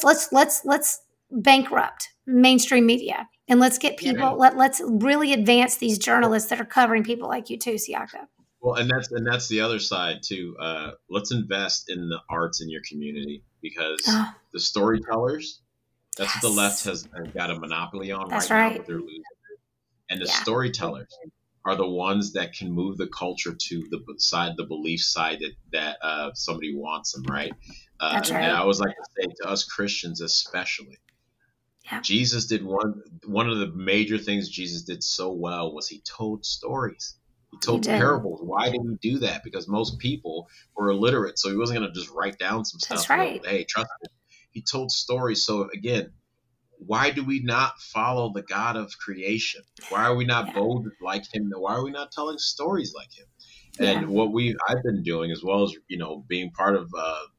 let's bankrupt mainstream media. And let's get people. Let's really advance these journalists that are covering people like you too, Siaka. Well, and that's the other side too. Let's invest in the arts in your community because the storytellers. That's what the left has got a monopoly on right now. But they're losing. And the storytellers are the ones that can move the culture to the belief side that somebody wants them, right? That's right. And I always like to say to us Christians, especially. Yeah. Jesus did one of the major things Jesus did so well was he told stories. He told parables. Why did he do that? Because most people were illiterate, so he wasn't going to just write down some stuff. That's right. Hey, trust me. He told stories. So again, why do we not follow the God of creation? Why are we not bold like him? Why are we not telling stories like him? And what I've been doing, as well as being part of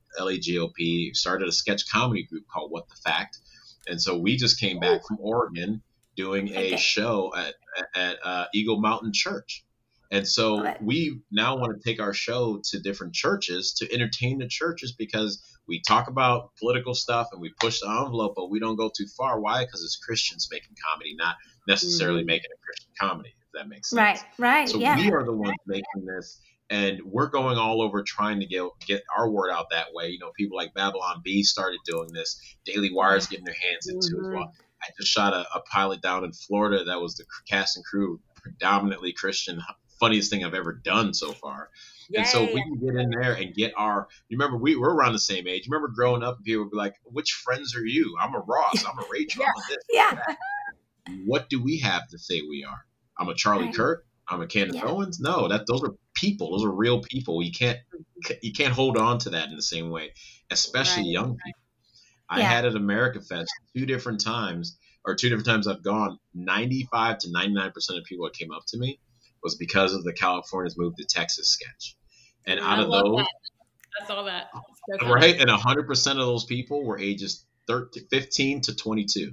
LAGOP, started a sketch comedy group called What the Fact. And so we just came back from Oregon doing a show at Eagle Mountain Church. And so we now want to take our show to different churches to entertain the churches because we talk about political stuff and we push the envelope, but we don't go too far. Why? Because it's Christians making comedy, not necessarily making a Christian comedy, if that makes sense. Right. So we are the ones making this. And we're going all over trying to get our word out that way. People like Babylon Bee started doing this. Daily Wire's getting their hands into as well. I just shot a pilot down in Florida that was the cast and crew, predominantly Christian. Funniest thing I've ever done so far. And so we can get in there and get you remember, we're around the same age. You remember growing up, people would be like, which friends are you? I'm a Ross. I'm a Rachel. I'm a this. Yeah. What do we have to say we are? I'm a Charlie Kirk. I'm a Candace Owens. No, those are people. Those are real people. You can't hold on to that in the same way, especially young people. I had at America Fest two different times I've gone. 95 to 99% of people that came up to me was because of the Californians moved to Texas sketch. And out of those, I saw that. Right? And 100% of those people were ages 15 to 22.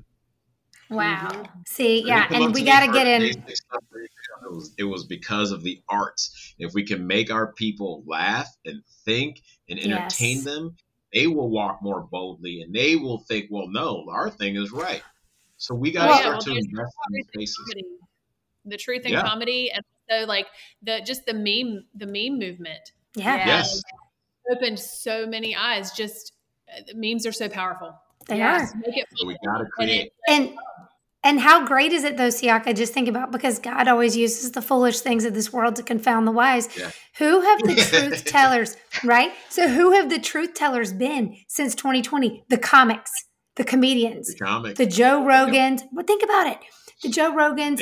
Wow. See, yeah, and we got to get in. It was because of the arts. If we can make our people laugh and think and entertain them, they will walk more boldly and they will think, well, no, our thing is right. So we got to start to invest in these spaces. The truth in comedy, and so like the meme movement. Yes. Opened so many eyes. Just memes are so powerful. They are. So we got to create. And how great is it though, Siaka? Just think about, because God always uses the foolish things of this world to confound the wise. Yeah. Who have the truth tellers, right? So who have the truth tellers been since 2020? The comics, the comedians, the Joe Rogans. Well, think about it. The Joe Rogans,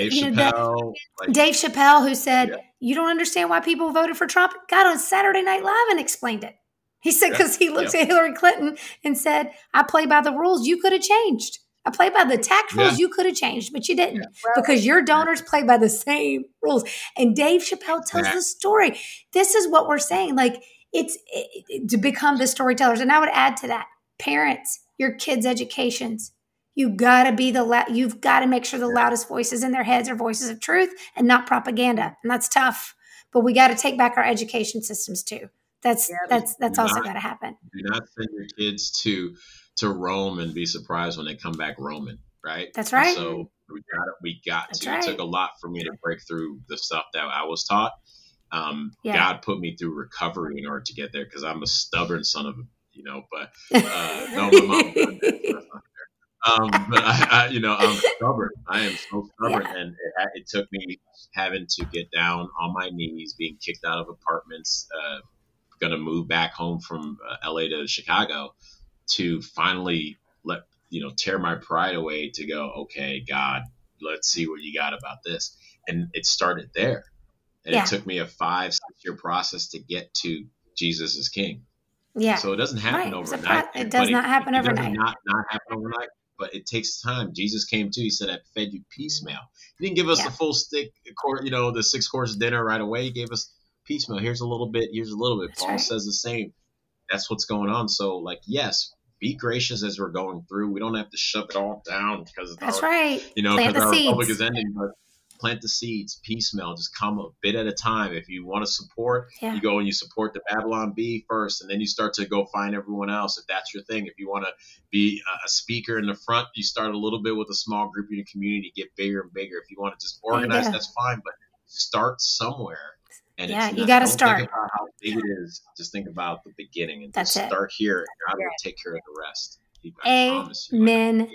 Dave Chappelle, who said, you don't understand why people voted for Trump, got on Saturday Night Live and explained it. He said, because he looked at Hillary Clinton and said, I play by the rules you could have changed. I play by the tax rules you could have changed, but you didn't, because your donors play by the same rules. And Dave Chappelle tells the story. This is what we're saying. Like, it's to become the storytellers. And I would add to that, parents, your kids' educations. You got to be you've got to make sure the loudest voices in their heads are voices of truth and not propaganda. And that's tough, but we got to take back our education systems too. That's also got to happen. Do not send your kids to Rome and be surprised when they come back Roman, right? That's right. So we got to. Right. It took a lot for me to break through the stuff that I was taught. God put me through recovery in order to get there, because I'm a stubborn son of but no, my mom did that. But I'm stubborn. I am so stubborn, and it took me having to get down on my knees, being kicked out of apartments, going to move back home from LA to Chicago, to finally tear my pride away to go, okay, God, let's see what you got about this. And it started there. And it took me a 5-6 year process to get to Jesus as King. Yeah. So it doesn't happen overnight. It does not happen overnight. It does not happen overnight, but it takes time. Jesus came too. He said, I fed you piecemeal. He didn't give us the full stick, the 6-course dinner right away. He gave us piecemeal. Here's a little bit. Here's a little bit. Paul says the same. That's what's going on. So yes, be gracious as we're going through. We don't have to shove it all down because because our republic is ending, but plant the seeds, piecemeal, just come a bit at a time. If you want to support, you go and you support the Babylon Bee first, and then you start to go find everyone else if that's your thing. If you want to be a speaker in the front, you start a little bit with a small group in your community, get bigger and bigger. If you want to just organize, that's fine, but start somewhere. And you got to start. Think about how big it is. Just think about the beginning and just start here. And God will take care of the rest. I promise you.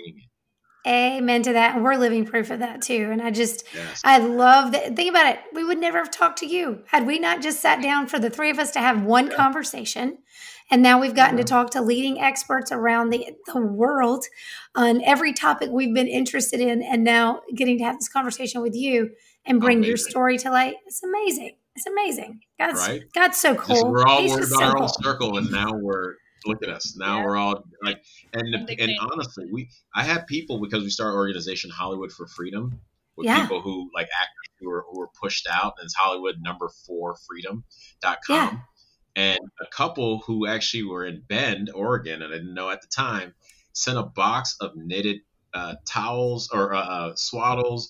Amen to that. And we're living proof of that too. And I love that. Think about it. We would never have talked to you had we not just sat down for the three of us to have one conversation. And now we've gotten to talk to leading experts around the world on every topic we've been interested in. And now getting to have this conversation with you and bring your story to light. It's amazing. It's amazing. God's so cool. We're all in our own circle, and now look at us. Now we're all like, and honestly, I have people, because we started organization Hollywood for Freedom, with people who like actors who were pushed out, and it's Hollywood #4freedom.com. And a couple who actually were in Bend, Oregon, and I didn't know at the time, sent a box of knitted towels or swaddles,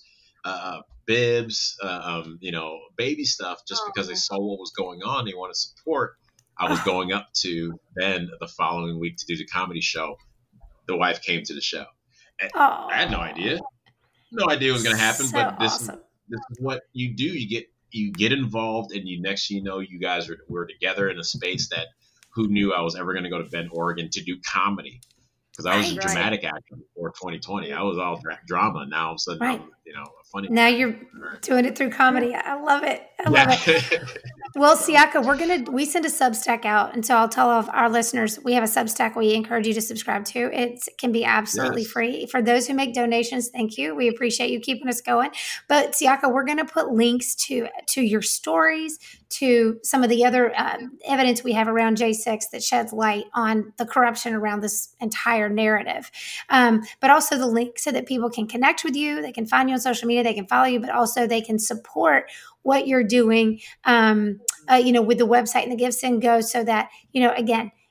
bibs, baby stuff, just because they saw what was going on. They wanted support. I was going up to Bend the following week to do the comedy show. The wife came to the show. And I had no idea. No idea what was going to happen, but this is what you do. You get involved, and next thing you know, you guys were together in a space that who knew I was ever going to go to Bend, Oregon to do comedy. Because I was a dramatic actor before 2020. I was all drama. Now all of a sudden, I'm a funny. Now you're doing it through comedy. I love it. I love it. Well, Siaka, we send a Substack out, and so I'll tell our listeners we have a Substack we encourage you to subscribe to. It can be absolutely free. For those who make donations, thank you. We appreciate you keeping us going. But Siaka, we're going to put links to your stories, to some of the other evidence we have around J6 that sheds light on the corruption around this entire narrative. But also the link so that people can connect with you, they can find you on social media, they can follow you, but also they can support what you're doing, with the website and the Give, Send, Go, so that, again,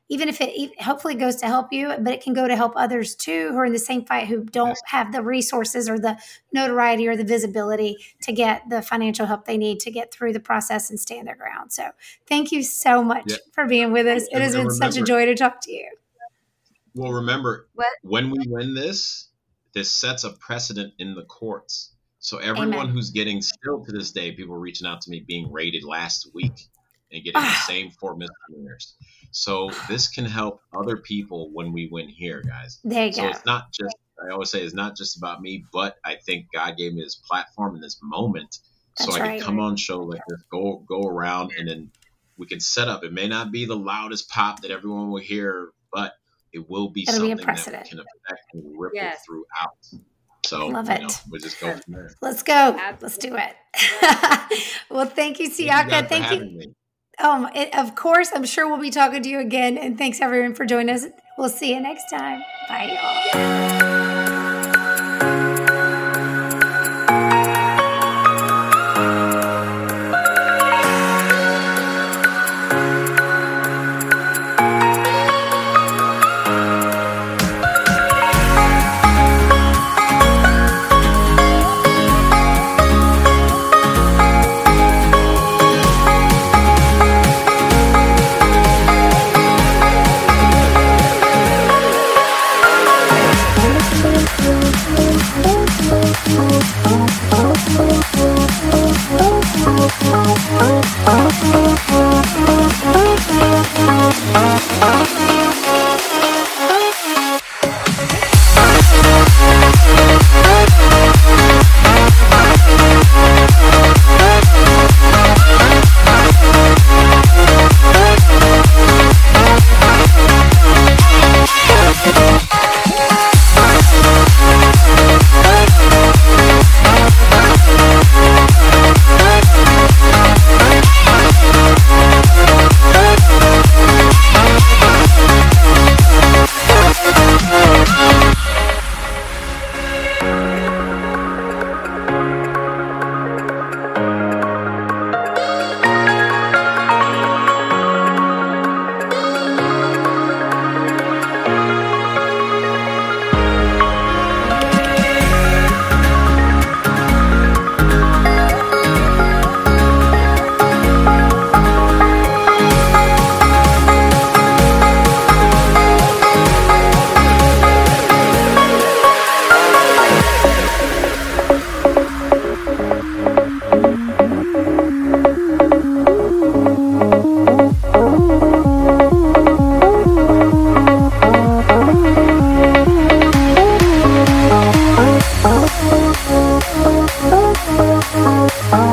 even if it hopefully goes to help you, but it can go to help others too who are in the same fight, who don't have the resources or the notoriety or the visibility to get the financial help they need to get through the process and stand their ground. So thank you so much for being with us. It has been such a joy to talk to you. Well, remember, when we win this sets a precedent in the courts. So everyone who's getting, still to this day, people reaching out to me being raided last week and getting the same 4 misdemeanors. So this can help other people when we win here, guys. There you go. So it's not just, I always say, it's not just about me, but I think God gave me this platform in this moment so I can come on show like this, go around, and then we can set up. It may not be the loudest pop that everyone will hear, but it will be something that can affect and ripple throughout. So, love it. We'll just go from there. Let's go. Let's do it. Well, thank you, Siaka. Thank you. Of course, I'm sure we'll be talking to you again. And thanks, everyone, for joining us. We'll see you next time. Bye, y'all.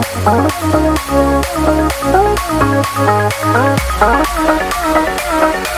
Bye.